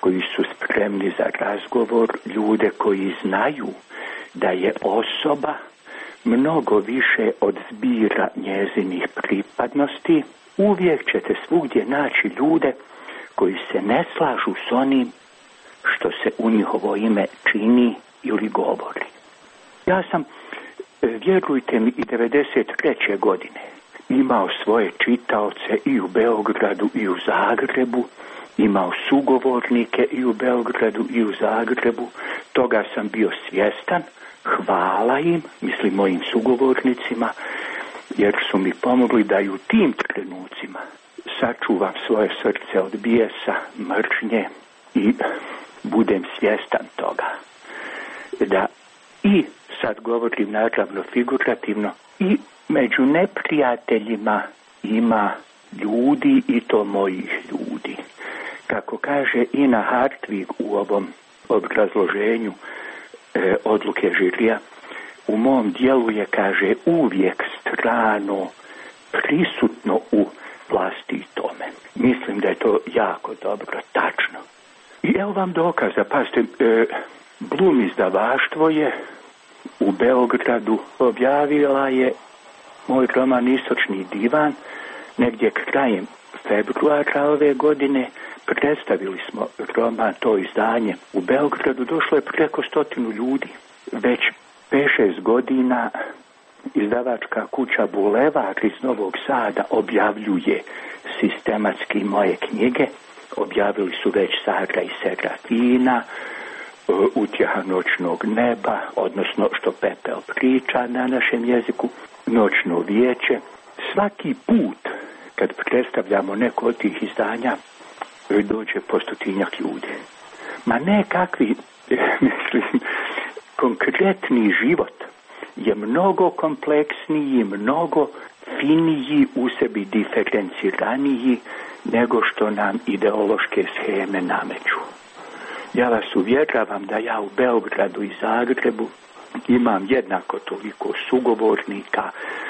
koji su spremni za razgovor, ljude koji znaju da je osoba mnogo više od zbira njezinih pripadnosti. Uvijek ćete svugdje naći ljude koji se ne slažu s onim što se u njihovo ime čini ili govori. Ja sam, vjerujte mi, i 93. godine imao svoje čitaoce i u Beogradu i u Zagrebu, imao sugovornike i u Beogradu i u Zagrebu, toga sam bio svjestan, hvala im, mislim mojim sugovornicima, jer su mi pomogli da i u tim trenucima sačuvam svoje srce od bijesa, mržnje i budem svjestan toga. Da i, sad govorim naravno figurativno, i među neprijateljima ima ljudi i to mojih ljudi. Kako kaže Ina Hartvig u ovom obrazloženju odluke žirija, u mom dijelu je, kaže, uvijek strano prisutno u vlasti tome. Mislim da je to jako dobro, tačno. I evo vam dokaza, pazite, Blum izdavaštvo je u Beogradu objavila je moj roman Istočni divan, negdje krajem februara ove godine. Predstavili smo roman, to izdanje u Beogradu, došlo je preko 100 ljudi. Već 5-6 godina izdavačka kuća Bulevar iz Novog Sada objavljuje sistematski moje knjige. Objavili su već Saga i Serafina, Utjeha noćnog neba, odnosno Što pepeo priča na našem jeziku, Noćno vijeće. Svaki put kad predstavljamo neko od tih izdanja dođe po 100-tinjak ljudi. Ma ne kakvi, mislim, konkretni život je mnogo kompleksniji, mnogo finiji, u sebi diferenciraniji nego što nam ideološke sheme nameću. Ja vas uvjeravam da ja u Beogradu i Zagrebu imam jednako toliko sugovornika,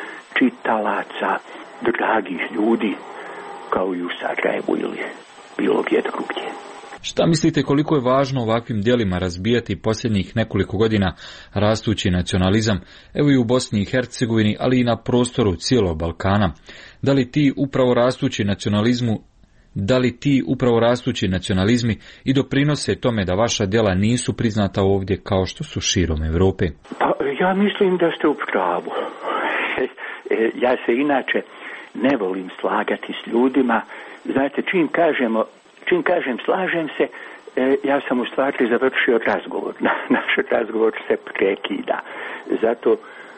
čitalaca, dragih ljudi kao i u Sarajevu ili bilo gdje drugdje. Šta mislite koliko je važno ovakvim djelima razbijati posljednjih nekoliko godina rastući nacionalizam, evo i u Bosni i Hercegovini, ali i na prostoru cijelog Balkana? Da li ti upravo rastući nacionalizmi i doprinose tome da vaša djela nisu priznata ovdje kao što su širom Europe? Pa, ja mislim da ste u pravu. Ja se inače ne volim slagati s ljudima. Znate, čim kažem slažem se, ja sam u stvari završio razgovor. Naš razgovor se prekida. Zato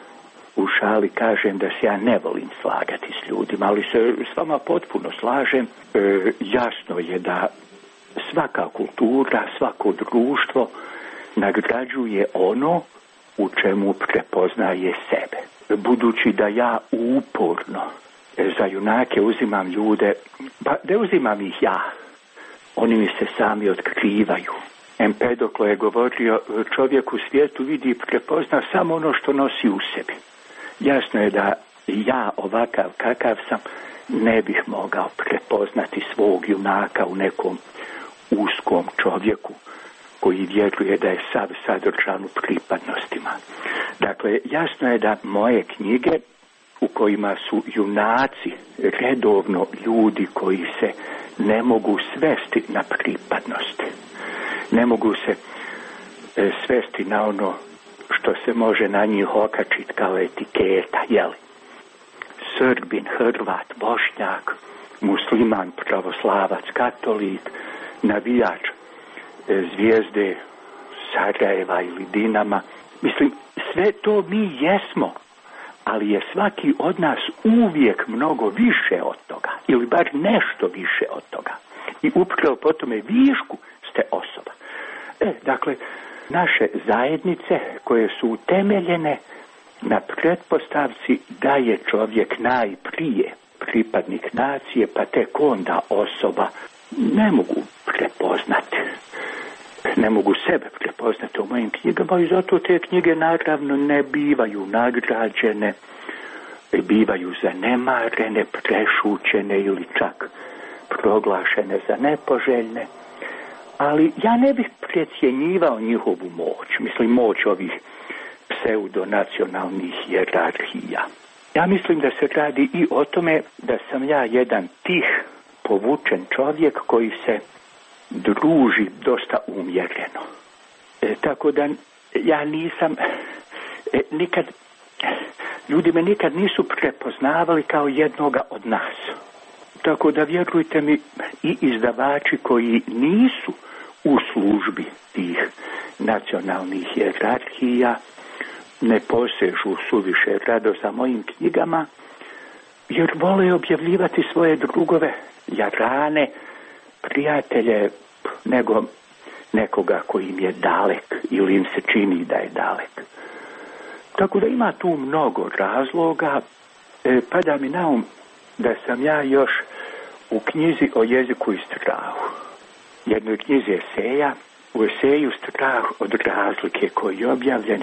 u šali kažem da se ja ne volim slagati s ljudima, ali se s vama potpuno slažem. Jasno je da svaka kultura, svako društvo nagrađuje ono u čemu prepoznaje sebe. Budući da ja uporno za junake uzimam ljude, pa ne uzimam ih ja, oni mi se sami otkrivaju. Empedoklo je govorio, čovjek u svijetu vidi i prepozna samo ono što nosi u sebi. Jasno je da ja ovakav kakav sam ne bih mogao prepoznati svog junaka u nekom uskom čovjeku koji vjeruje da je sav sadržan u pripadnostima. Dakle, jasno je da moje knjige u kojima su junaci redovno ljudi koji se ne mogu svesti na pripadnost. Ne mogu se svesti na ono što se može na njih okačiti kao etiketa, jeli? Srbin, Hrvat, Bošnjak, musliman, pravoslavac, katolik, navijač Zvijezde, Sarajeva ili Dinama. Mislim, sve to mi jesmo, ali je svaki od nas uvijek mnogo više od toga, ili bar nešto više od toga. I upravo po tome višku ste osoba. Dakle, naše zajednice koje su utemeljene na pretpostavci da je čovjek najprije pripadnik nacije, pa tek onda osoba, ne mogu prepoznati. Ne mogu sebe prepoznati u mojim knjigama i zato te knjige naravno ne bivaju nagrađene, bivaju zanemarene, prešućene ili čak proglašene za nepoželjne. Ali ja ne bih precjenjivao njihovu moć, mislim moć ovih pseudonacionalnih hijerarhija. Ja mislim da se radi i o tome da sam ja jedan tih, povučen čovjek koji se druži dosta umjereno. Tako da ja nisam nikad, ljudi me nikad nisu prepoznavali kao jednoga od nas. Tako da vjerujte mi, i izdavači koji nisu u službi tih nacionalnih hijerarhija ne posežu suviše rado za mojim knjigama, jer vole objavljivati svoje drugove, jarane, prijatelje, nego nekoga koji im je dalek ili im se čini da je dalek. Tako da ima tu mnogo razloga. Pada mi na um da sam ja još u knjizi o jeziku i strahu, jednoj knjizi eseja, u eseju Strah od razlike, koji je objavljen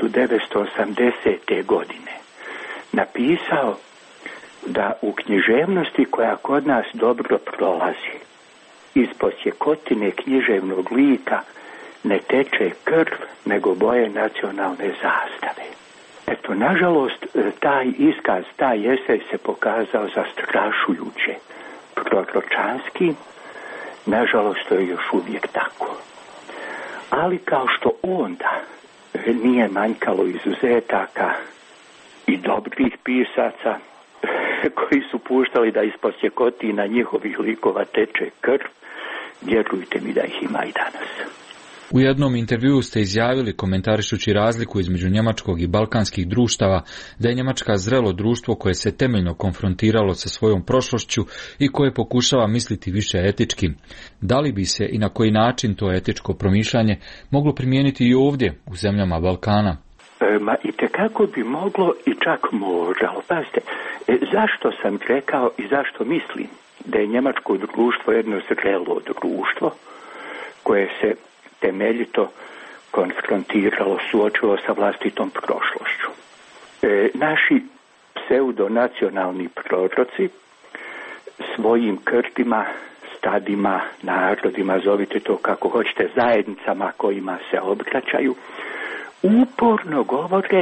1980. godine, napisao da u književnosti koja kod nas dobro prolazi, iz posjekotine književnog lika ne teče krv, nego boje nacionalne zastave. Eto, nažalost, taj iskaz, taj esej se pokazao zastrašujuće proročanski. Nažalost, to je još uvijek tako. Ali kao što onda nije manjkalo izuzetaka i dobrih pisaca koji su puštali da ispod sjekotina njihovih likova teče krv, vjerujte mi da ih ima i danas. U jednom intervjuu ste izjavili, komentarišući razliku između njemačkog i balkanskih društava, da je Njemačka zrelo društvo koje se temeljno konfrontiralo sa svojom prošlošću i koje pokušava misliti više etički. Da li bi se i na koji način to etičko promišljanje moglo primijeniti i ovdje, u zemljama Balkana? Itekako bi moglo i čak moralo. Pazite, zašto sam rekao i zašto mislim da je njemačko društvo jedno zrelo društvo koje se temeljito konfrontiralo, suočilo sa vlastitom prošlošću. Naši pseudonacionalni proroci svojim krtima, stadima, narodima, zovite to kako hoćete, zajednicama kojima se obraćaju, uporno govore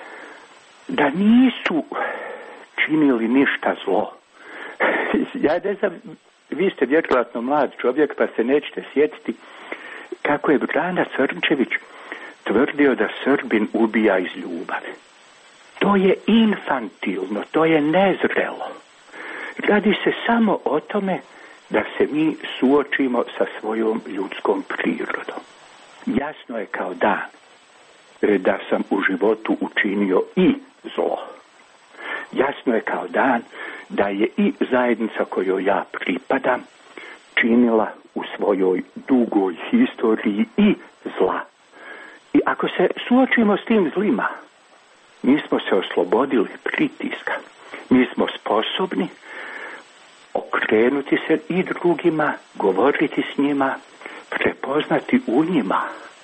da nisu činili ništa zlo. Ja ne znam, vi ste vjerojatno mlad čovjek pa se nećete sjetiti kako je Brana Crnčević tvrdio da Srbin ubija iz ljubavi. To je infantilno, to je nezrelo. Radi se samo o tome da se mi suočimo sa svojom ljudskom prirodom. Jasno je kao dan da sam u životu učinio i zlo. Jasno je kao dan da je i zajednica kojoj ja pripadam činila u svojoj dugoj historiji i zla. I ako se suočimo s tim zlima, mi smo se oslobodili pritiska. Mi smo sposobni okrenuti se i drugima, govoriti s njima, prepoznati u njima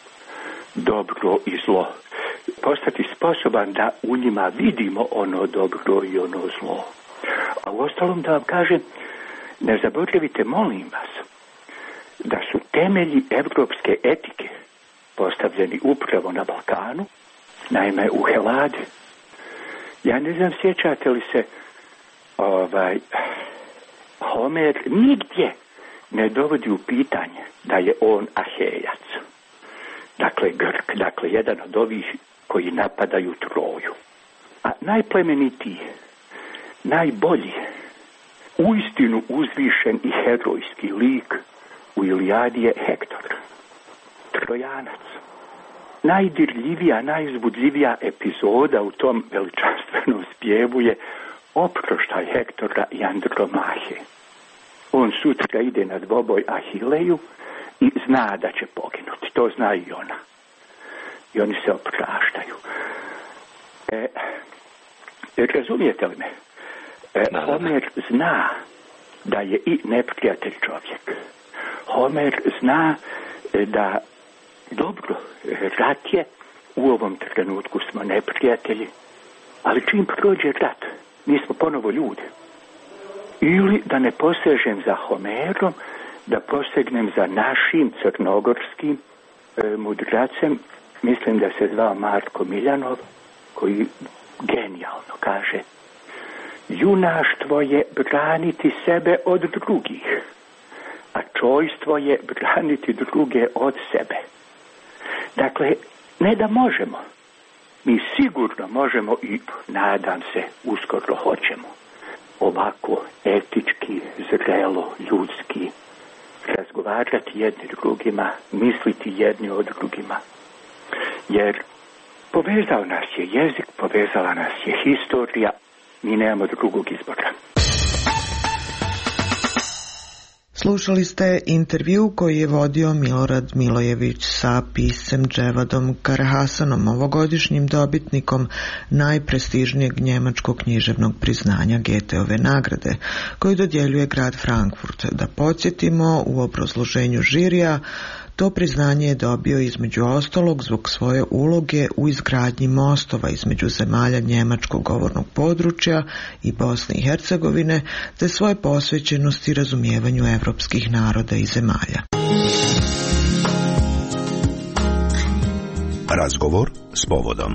dobro i zlo. Postati sposoban da u njima vidimo ono dobro i ono zlo. A uostalom da vam kažem, ne zaboravite, molim vas, da su temelji evropske etike postavljeni upravo na Balkanu, naime u Heladi. Ja ne znam, sjećate li se, Homer nigdje ne dovodi u pitanje da je on Ahejac. Dakle, Grk, dakle, jedan od ovih koji napadaju Troju. A najplemenitiji, najbolji, uistinu uzvišen i herojski lik u Ilijadi je Hektor, Trojanac. Najdirljivija, najuzbudljivija epizoda u tom veličanstvenom spjevu je oproštaj Hektora i Andromahe. On sutra ide na dvoboj Ahileju i zna da će poginuti. To zna i ona. I oni se opraštaju. Razumijete li me? Homer zna da je i neprijatelj čovjek. Homer zna da dobro, rat je, u ovom trenutku smo neprijatelji, ali čim prođe rat, mi smo ponovo ljudi. Ili, da ne posežem za Homerom, da posegnem za našim crnogorskim mudracem, mislim da se zvao Marko Miljanov, koji genijalno kaže: junaštvo je braniti sebe od drugih, a čojstvo je braniti druge od sebe. Dakle, ne da možemo, mi sigurno možemo i nadam se uskoro hoćemo ovako etički, zrelo, ljudski razgovarati jedni drugima, misliti jedni o drugima. Jer povezao nas je jezik, povezala nas je historija, mi nemamo drugog izbora. Slušali ste intervju koji je vodio Milorad Milojević sa piscem Dževadom Karahasanom, ovogodišnjim dobitnikom najprestižnijeg njemačkog književnog priznanja Goetheove nagrade, koju dodjeljuje grad Frankfurt. Da podsjetimo, u obrazloženju žirija, to priznanje je dobio između ostalog zbog svoje uloge u izgradnji mostova između zemalja njemačkog govornog područja i Bosne i Hercegovine, te svoje posvećenosti razumijevanju evropskih naroda i zemalja. Razgovor s povodom.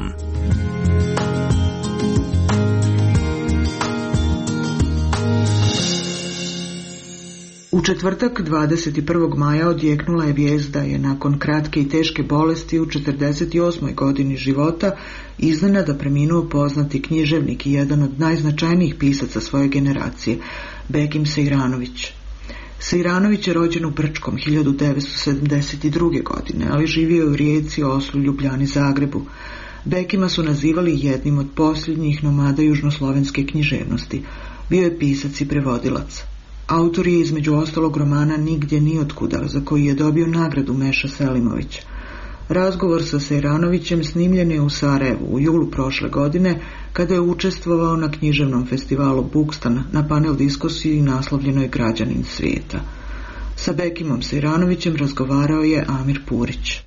U četvrtak 21. maja odjeknula je vijest da je nakon kratke i teške bolesti u 48. godini života iznenada preminuo poznati književnik i jedan od najznačajnijih pisaca svoje generacije, Bekim Sejranović. Sejranović je rođen u Brčkom 1972. godine, ali živio je u Rijeci, Oslu, Ljubljani, Zagrebu. Bekima su nazivali jednim od posljednjih nomada južnoslovenske književnosti. Bio je pisac i prevodilac. Autor je između ostalog romana Nigdje niotkuda, za koji je dobio nagradu Meša Selimović. Razgovor sa Sejranovićem snimljen je u Sarajevu u julu prošle godine, kada je učestvovao na književnom festivalu Bukstan na panel diskusiji naslovljenoj Građanin svijeta. Sa Bekimom Sejranovićem razgovarao je Amir Purić.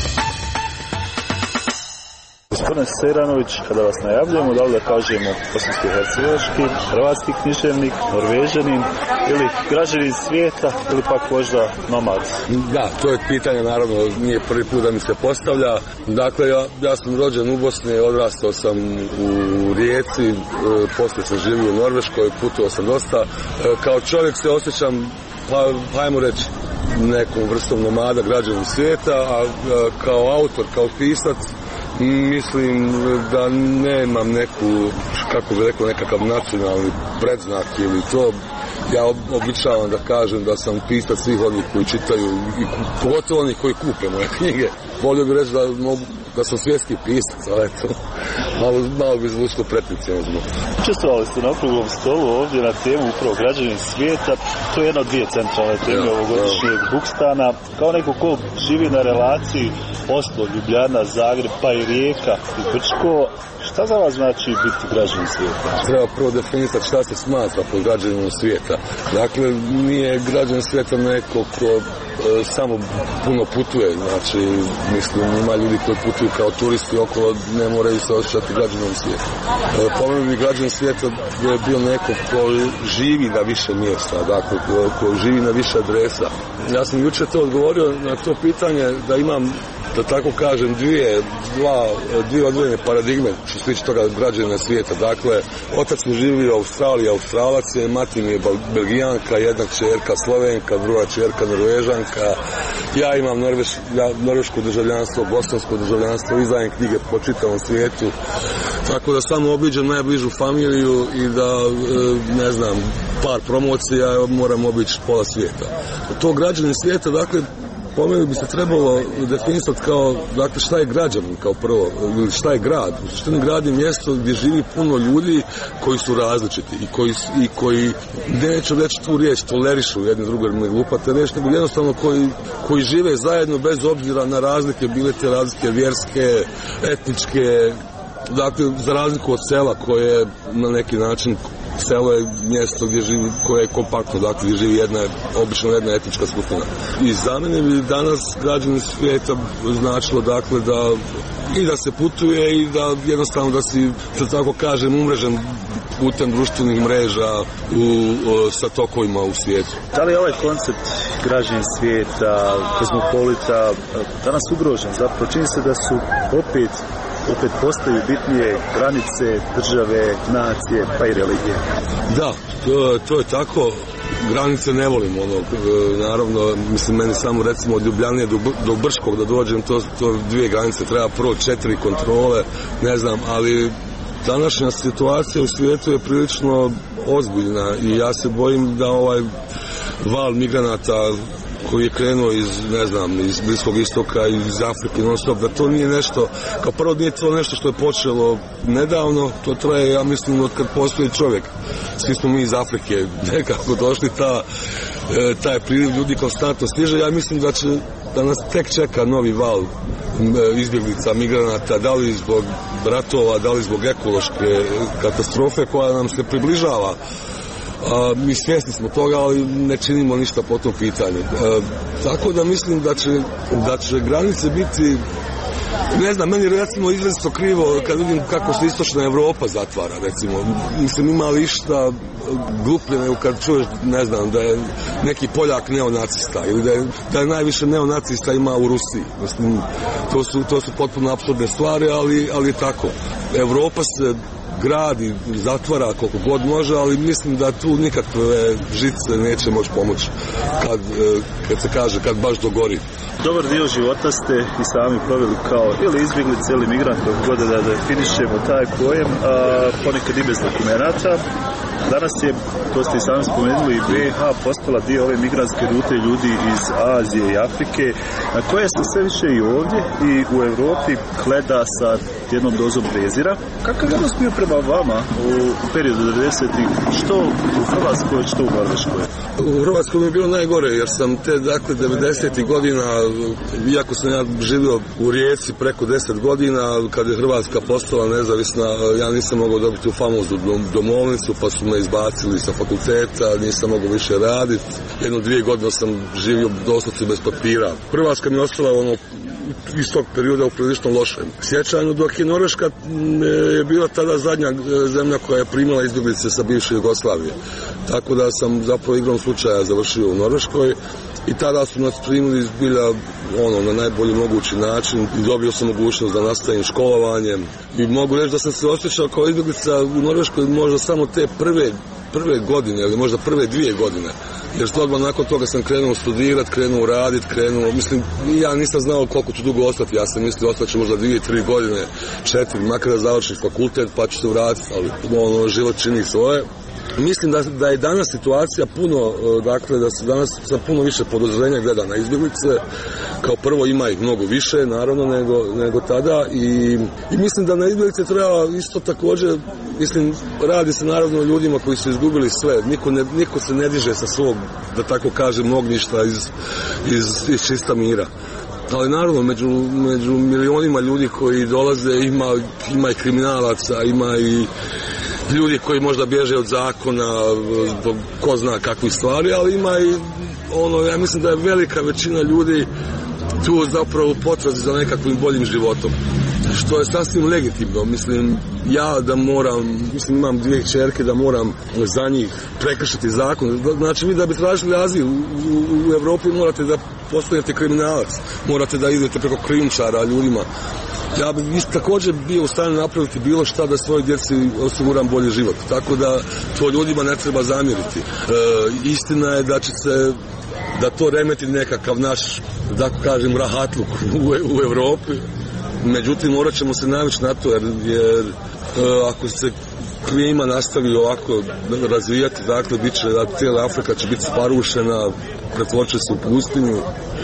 Gospodine Sejranović, kada vas najavljujemo, da li da kažemo bosansko-hercegovački, hrvatski književnik, Norvežanin ili građanin svijeta ili pak možda nomad? Da, to je pitanje, naravno, nije prvi put da mi se postavlja. Dakle, ja sam rođen u Bosni, odrastao sam u Rijeci, poslije sam živio u Norveškoj, putovao sam dosta. Kao čovjek se osjećam, pa ajmo reći, nekom vrstom nomada, građanin svijeta, a kao autor, kao pisac, mislim da nemam neku, kako bi rekao, nekakav nacionalni predznak ili to. Ja običavam da kažem da sam pisac svih onih koji čitaju i pogotovo onih koji kupe moje knjige. Volio bih reći da sam svjetski pisac, ali eto, malo bi zvučilo pretenciozno. Učestvovali ste na okruglom stolu ovdje na temu upravo građanin svijeta. To je jedna od dvije centralne teme ovogodišnjeg Bukstana. Kao neko ko živi na relaciji Oslo, Ljubljana, Zagreb, pa i Rijeka i Brčko, šta za vas znači biti građanin svijeta? Treba prvo definisati šta se smatra pod građaninom svijeta. Dakle, nije građanin svijeta neko ko samo puno putuje, znači, mislim, ima ljudi koji putuju kao turisti okolo, ne moraju se osjećati građanom svijeta. Po meni bi građanin svijeta bio neko ko živi na više mjesta, dakle, ko živi na više adresa. Ja sam jučer to odgovorio na to pitanje da imam, da tako kažem, dvije odvojene paradigme što se tiče toga građanina svijeta. Dakle, otac mi živi u Australiji, Australac je, mati mi je Belgijanka, jedna čerka Slovenka, druga čerka Norvežanka. Ja imam norveško državljanstvo, bosansko državljanstvo, izdajem knjige po čitavom svijetu. Tako da samo obiđem najbližu familiju i da, ne znam, par promocija moram obići pola svijeta. To građanin svijeta, dakle, po meni bi se trebalo definisati kao, dakle, šta je građanin kao prvo, ili šta je grad. U suštini grad je mjesto gdje živi puno ljudi koji su različiti i koji neću reći tu riječ, tolerišu jedni druge, ne glupate reći, nego jednostavno koji žive zajedno bez obzira na razlike, bile te razlike vjerske, etničke, dakle, za razliku od sela koje na neki način, selo je mjesto gdje živi, koje je kompaktno, dakle, gdje živi obično jedna etnička skupina. I za mene bi danas građanin svijeta značilo, dakle, da se putuje i da jednostavno da si, da tako kažem, umrežen putem društvenih mreža sa tokovima u svijetu. Da li je ovaj koncept građanin svijeta, kozmopolita danas ugrožen? Zapravo čini se da su opet postaju bitnije granice, države, nacije, pa i religije. Da, to je tako. Granice ne volim, naravno, mislim, meni samo recimo od Ljubljane do Brškog da dođem, to 2 granice, treba prvo 4 kontrole, ne znam, ali današnja situacija u svijetu je prilično ozbiljna i ja se bojim da ovaj val migranata koji je krenuo iz Bliskog istoka, iz Afrike, non stop, da to nije nešto, kao prvo nije to nešto što je počelo nedavno, to traje, ja mislim, od kad postoji čovjek. Svi smo mi iz Afrike nekako došli, taj priliv ljudi konstantno stiže, ja mislim da nas tek čeka novi val izbjeglica, migranata, da li zbog ratova, da li zbog ekološke katastrofe koja nam se približava. Mi svjesni smo toga, ali ne činimo ništa po tom pitanju. Tako da mislim da će granice biti, ne znam, meni recimo izrazito krivo kad vidim kako se istočna Evropa zatvara, recimo. Mislim, ima li išta gluplje nego kad čuješ, ne znam, da je neki Poljak neonacista ili da je najviše neonacista ima u Rusiji. Mislim, to su potpuno apsurdne stvari, ali je tako. Evropa se gradi, zatvara koliko god može, ali mislim da tu nikakve žice neće moći pomoći kad se kaže, kad baš dogori. Dobar dio života ste i sami proveli kao ili izbjeglice ili migrant, kako god da definišemo taj pojem, ponekad i bez dokumenata. Danas je, to ste i sami spomenuli, BiH postala dio ove migrantske rute ljudi iz Azije i Afrike, na koje se sve više i ovdje i u Europi gleda sa jednom dozom prezira. Kakav je odnos bio prema vama u periodu 90-ih, što u Hrvatskoj, što u Norveškoj? U Hrvatskoj mi je bilo najgore, jer sam 90-ih godina, iako sam ja živio u Rijeci preko 10 godina, kad je Hrvatska postala nezavisna, ja nisam mogao dobiti u famoznu domovnicu, pa su me izbacili sa fakulteta, nisam mogao više raditi. 1-2 godine sam živio doslovce bez papira. Hrvatska mi je ostala iz tog perioda u prilično lošem sjećanju, dok je Norveška je bila tada zadnja zemlja koja je primala izbjeglice sa bivše Jugoslavije. Tako da sam zapravo igrom slučaja završio u Norveškoj i tada su nas primili zbilja na najbolji mogući način i dobio sam mogućnost da nastavim školovanjem i mogu reći da sam se osjećao kao izbjeglica u Norveškoj možda samo te prve godine ili možda prve 2 godine. Jer odmah nakon toga sam krenuo studirati, krenuo raditi, mislim, ja nisam znao koliko ću dugo ostati, ja sam mislio ostaću možda 2-3 godine, 4, makar da završim fakultet pa ću se vratiti, ali život čini svoje. Mislim da je danas situacija puno, dakle da se danas sa puno više podozrenja gleda na izbjeglice, kao prvo ima ih mnogo više naravno nego tada i mislim da na izbjeglice treba isto također, mislim, radi se naravno o ljudima koji su izgubili sve, niko se ne diže sa svog, da tako kažem, ognjišta iz čista mira. Ali naravno, među milionima ljudi koji dolaze ima i kriminalaca, ima i ljudi koji možda bježe od zakona zbog ko zna kakvih stvari, ali ima i ja mislim da je velika većina ljudi tu zapravo u potrazi za nekakvim boljim životom, što je sasvim legitimno. Mislim, ja da moram, imam 2 kćerke, da moram za njih prekršiti zakon. Znači, vi da bi tražili azil u Evropi morate da postanete kriminalac, morate da idete preko krijumčara ljudima. Ja bi također bio u stanju napraviti bilo šta da svojoj djeci osiguram bolji život. Tako da to ljudima ne treba zamjeriti. Istina je da to remeti nekakav naš, da kažem, rahatluk u Europi. Međutim, morat ćemo se navići na to jer ako se klima nastavi ovako razvijati, dakle, bit će da cijela Afrika će biti sparušena, pretvorit će se u pustinju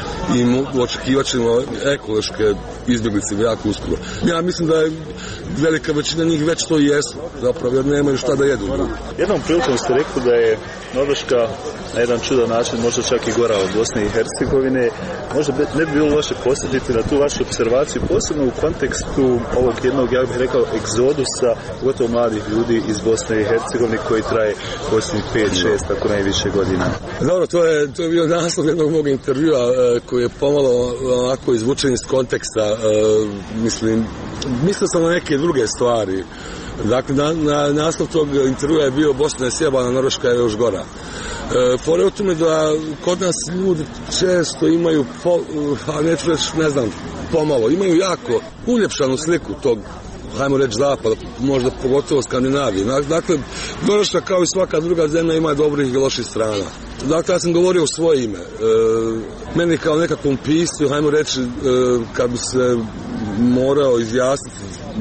i očekivat ćemo ekološke izbjeglice jako uskoro. Ja mislim da je velika većina njih već to i jesu, zapravo, jer nemaju šta da jedu. Jednom prilikom ste rekli da je Norveška na jedan čudan način možda čak i gora od Bosne i Hercegovine. Možda ne bi bilo loše posjetiti na tu vašu observaciju, posebno u kontekstu ovog jednog, ja bih rekao, egzodusa, gotovo mladih ljudi iz Bosne i Hercegovine koji traje posljednjih 5-6, ako najviše godina. Dobro, to je bio naslov jednog mog intervjua koji je pomalo ovako izvučen iz konteksta. Mislio sam na neke druge stvari. Dakle, naslov tog intervjua je bio Bosna je sjebana, Norveška je još gora. Fore o tome da kod nas ljudi često imaju, a neću reći, ne znam, pomalo, imaju jako uljepšanu sliku tog, hajmo reći, zapada, možda pogotovo Skandinavije. Dakle, Norveška kao i svaka druga zemlja ima dobrih i loših strana. Dakle, ja sam govorio u svoje ime. Meni kao nekakvom piscu, hajmo reći, kad bi se morao izjasniti,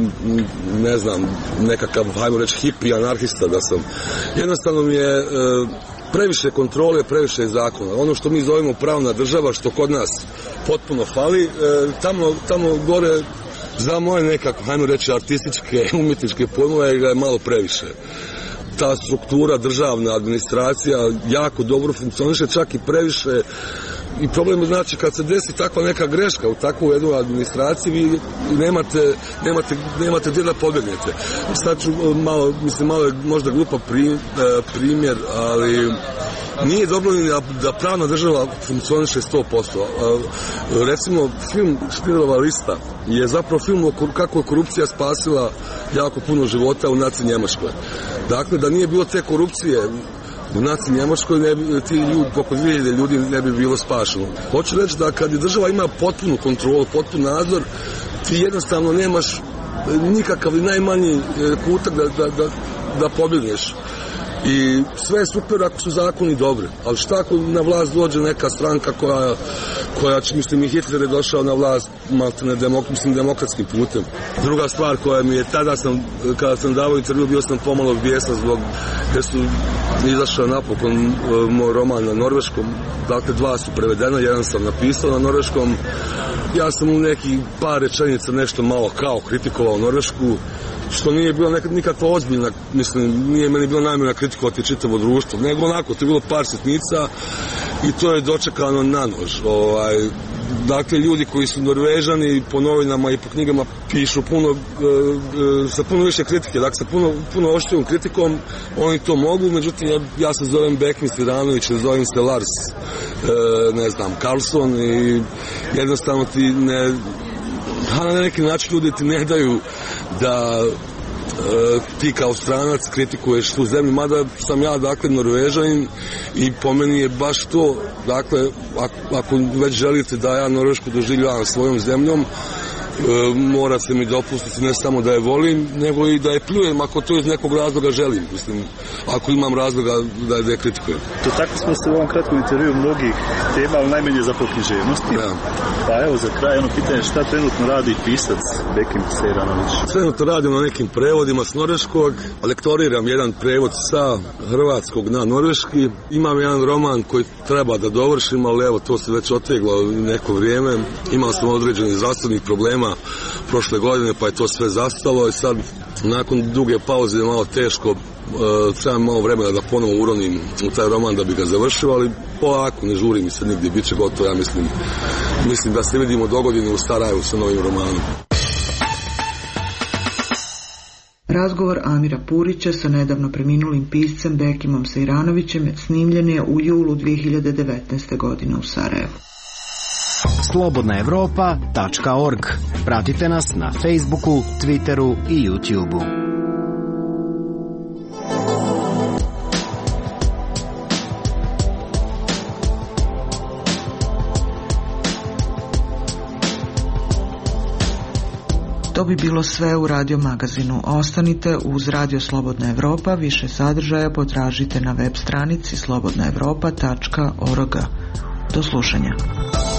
ne znam, nekakav, hajmo reći, hippie, anarhista da sam. Jednostavno mi je previše kontrole, previše zakona. Ono što mi zovemo pravna država, što kod nas potpuno fali, tamo gore za moje nekako, hajmo reći, artističke, umjetničke pojmove je malo previše. Ta struktura, državna administracija jako dobro funkcioniše, čak i previše. I problem je, znači, kad se desi takva neka greška u takvu jednu administraciji, vi nemate gdje da pobjegnete. Sad ću malo je možda glupa primjer, ali nije dobro ni da pravna država funkcioniše 100%. Recimo, film Štirlova lista je zapravo film kako je korupcija spasila jako puno života u naci Njemačkoj. Dakle, da nije bilo te korupcije u naci Njemačkoj, ti ljudi, oko 2000 ljudi ne bi bilo spašeno. Hoću reći da kad je država ima potpunu kontrolu, potpun nadzor, ti jednostavno nemaš nikakav i najmanji kutak da pobjegneš. I sve je super ako su zakoni dobri, ali šta ako na vlast dođe neka stranka koja mislim, i Hitler je došao na vlast demokratskim putem. Druga stvar koja mi je tada kada sam davao intervju, bio sam pomalo bijesan zbog gdje su izašao napokon moj roman na norveškom. Dakle, 2 su prevedena, jedan sam napisao na norveškom. Ja sam u nekih par rečenica nešto malo kao kritikovao Norvešku, što nije bilo nikakva ozbiljna, mislim, nije meni bilo namjera kritikovati čitavo društvo, nego onako, to je bilo par sitnica i to je dočekano na nož. Dakle, ljudi koji su Norvežani po novinama i po knjigama pišu sa puno više kritike, dakle sa puno oštrijom kritikom, oni to mogu, međutim ja se zovem Bekmis Iranović, ne zovem se Lars, ne znam, Karlsson i jednostavno ti na neki način ljudi ti ne daju da ti kao stranac kritikuješ tu zemlju, mada sam ja, dakle, Norvežanin i po meni je baš to, dakle, ako već želite da ja Norvešku doživljavam svojom zemljom, mora se mi dopustiti ne samo da je volim, nego i da je pljujem ako to iz nekog razloga želim. Mislim, ako imam razloga da je kritikujem. Dotakli smo se u ovom kratkom intervju mnogih tema, ali najmanje za književnosti. Da. Pa evo za kraj jedno pitanje, šta trenutno radi pisac Bekim Sejranović? Trenutno radim na nekim prevodima s norveškog, lektoriram jedan prevod sa hrvatskog na norveški. Imam jedan roman koji treba da dovršim, ali evo, to se već oteglo neko vrijeme. Imao sam određenih zdravstvenih problema prošle godine, pa je to sve zastalo i sad nakon duge pauze je malo teško, trebam malo vremena da ponovo uronim u taj roman da bi ga završio, ali polako, ne žuri mi se nigdje, bit će gotovo, ja mislim da se vidimo dogodine u Sarajevu sa novim romanom. Razgovor Amira Purića sa nedavno preminulim piscem Bekimom Sejranovićem snimljen je u julu 2019. godine u Sarajevu. slobodnaevropa.org. Pratite nas na Facebooku, Twitteru i YouTubeu. To bi bilo sve u Radio Magazinu. Ostanite uz Radio Slobodna Evropa. Više sadržaja potražite na web stranici slobodnaevropa.org. Do slušanja.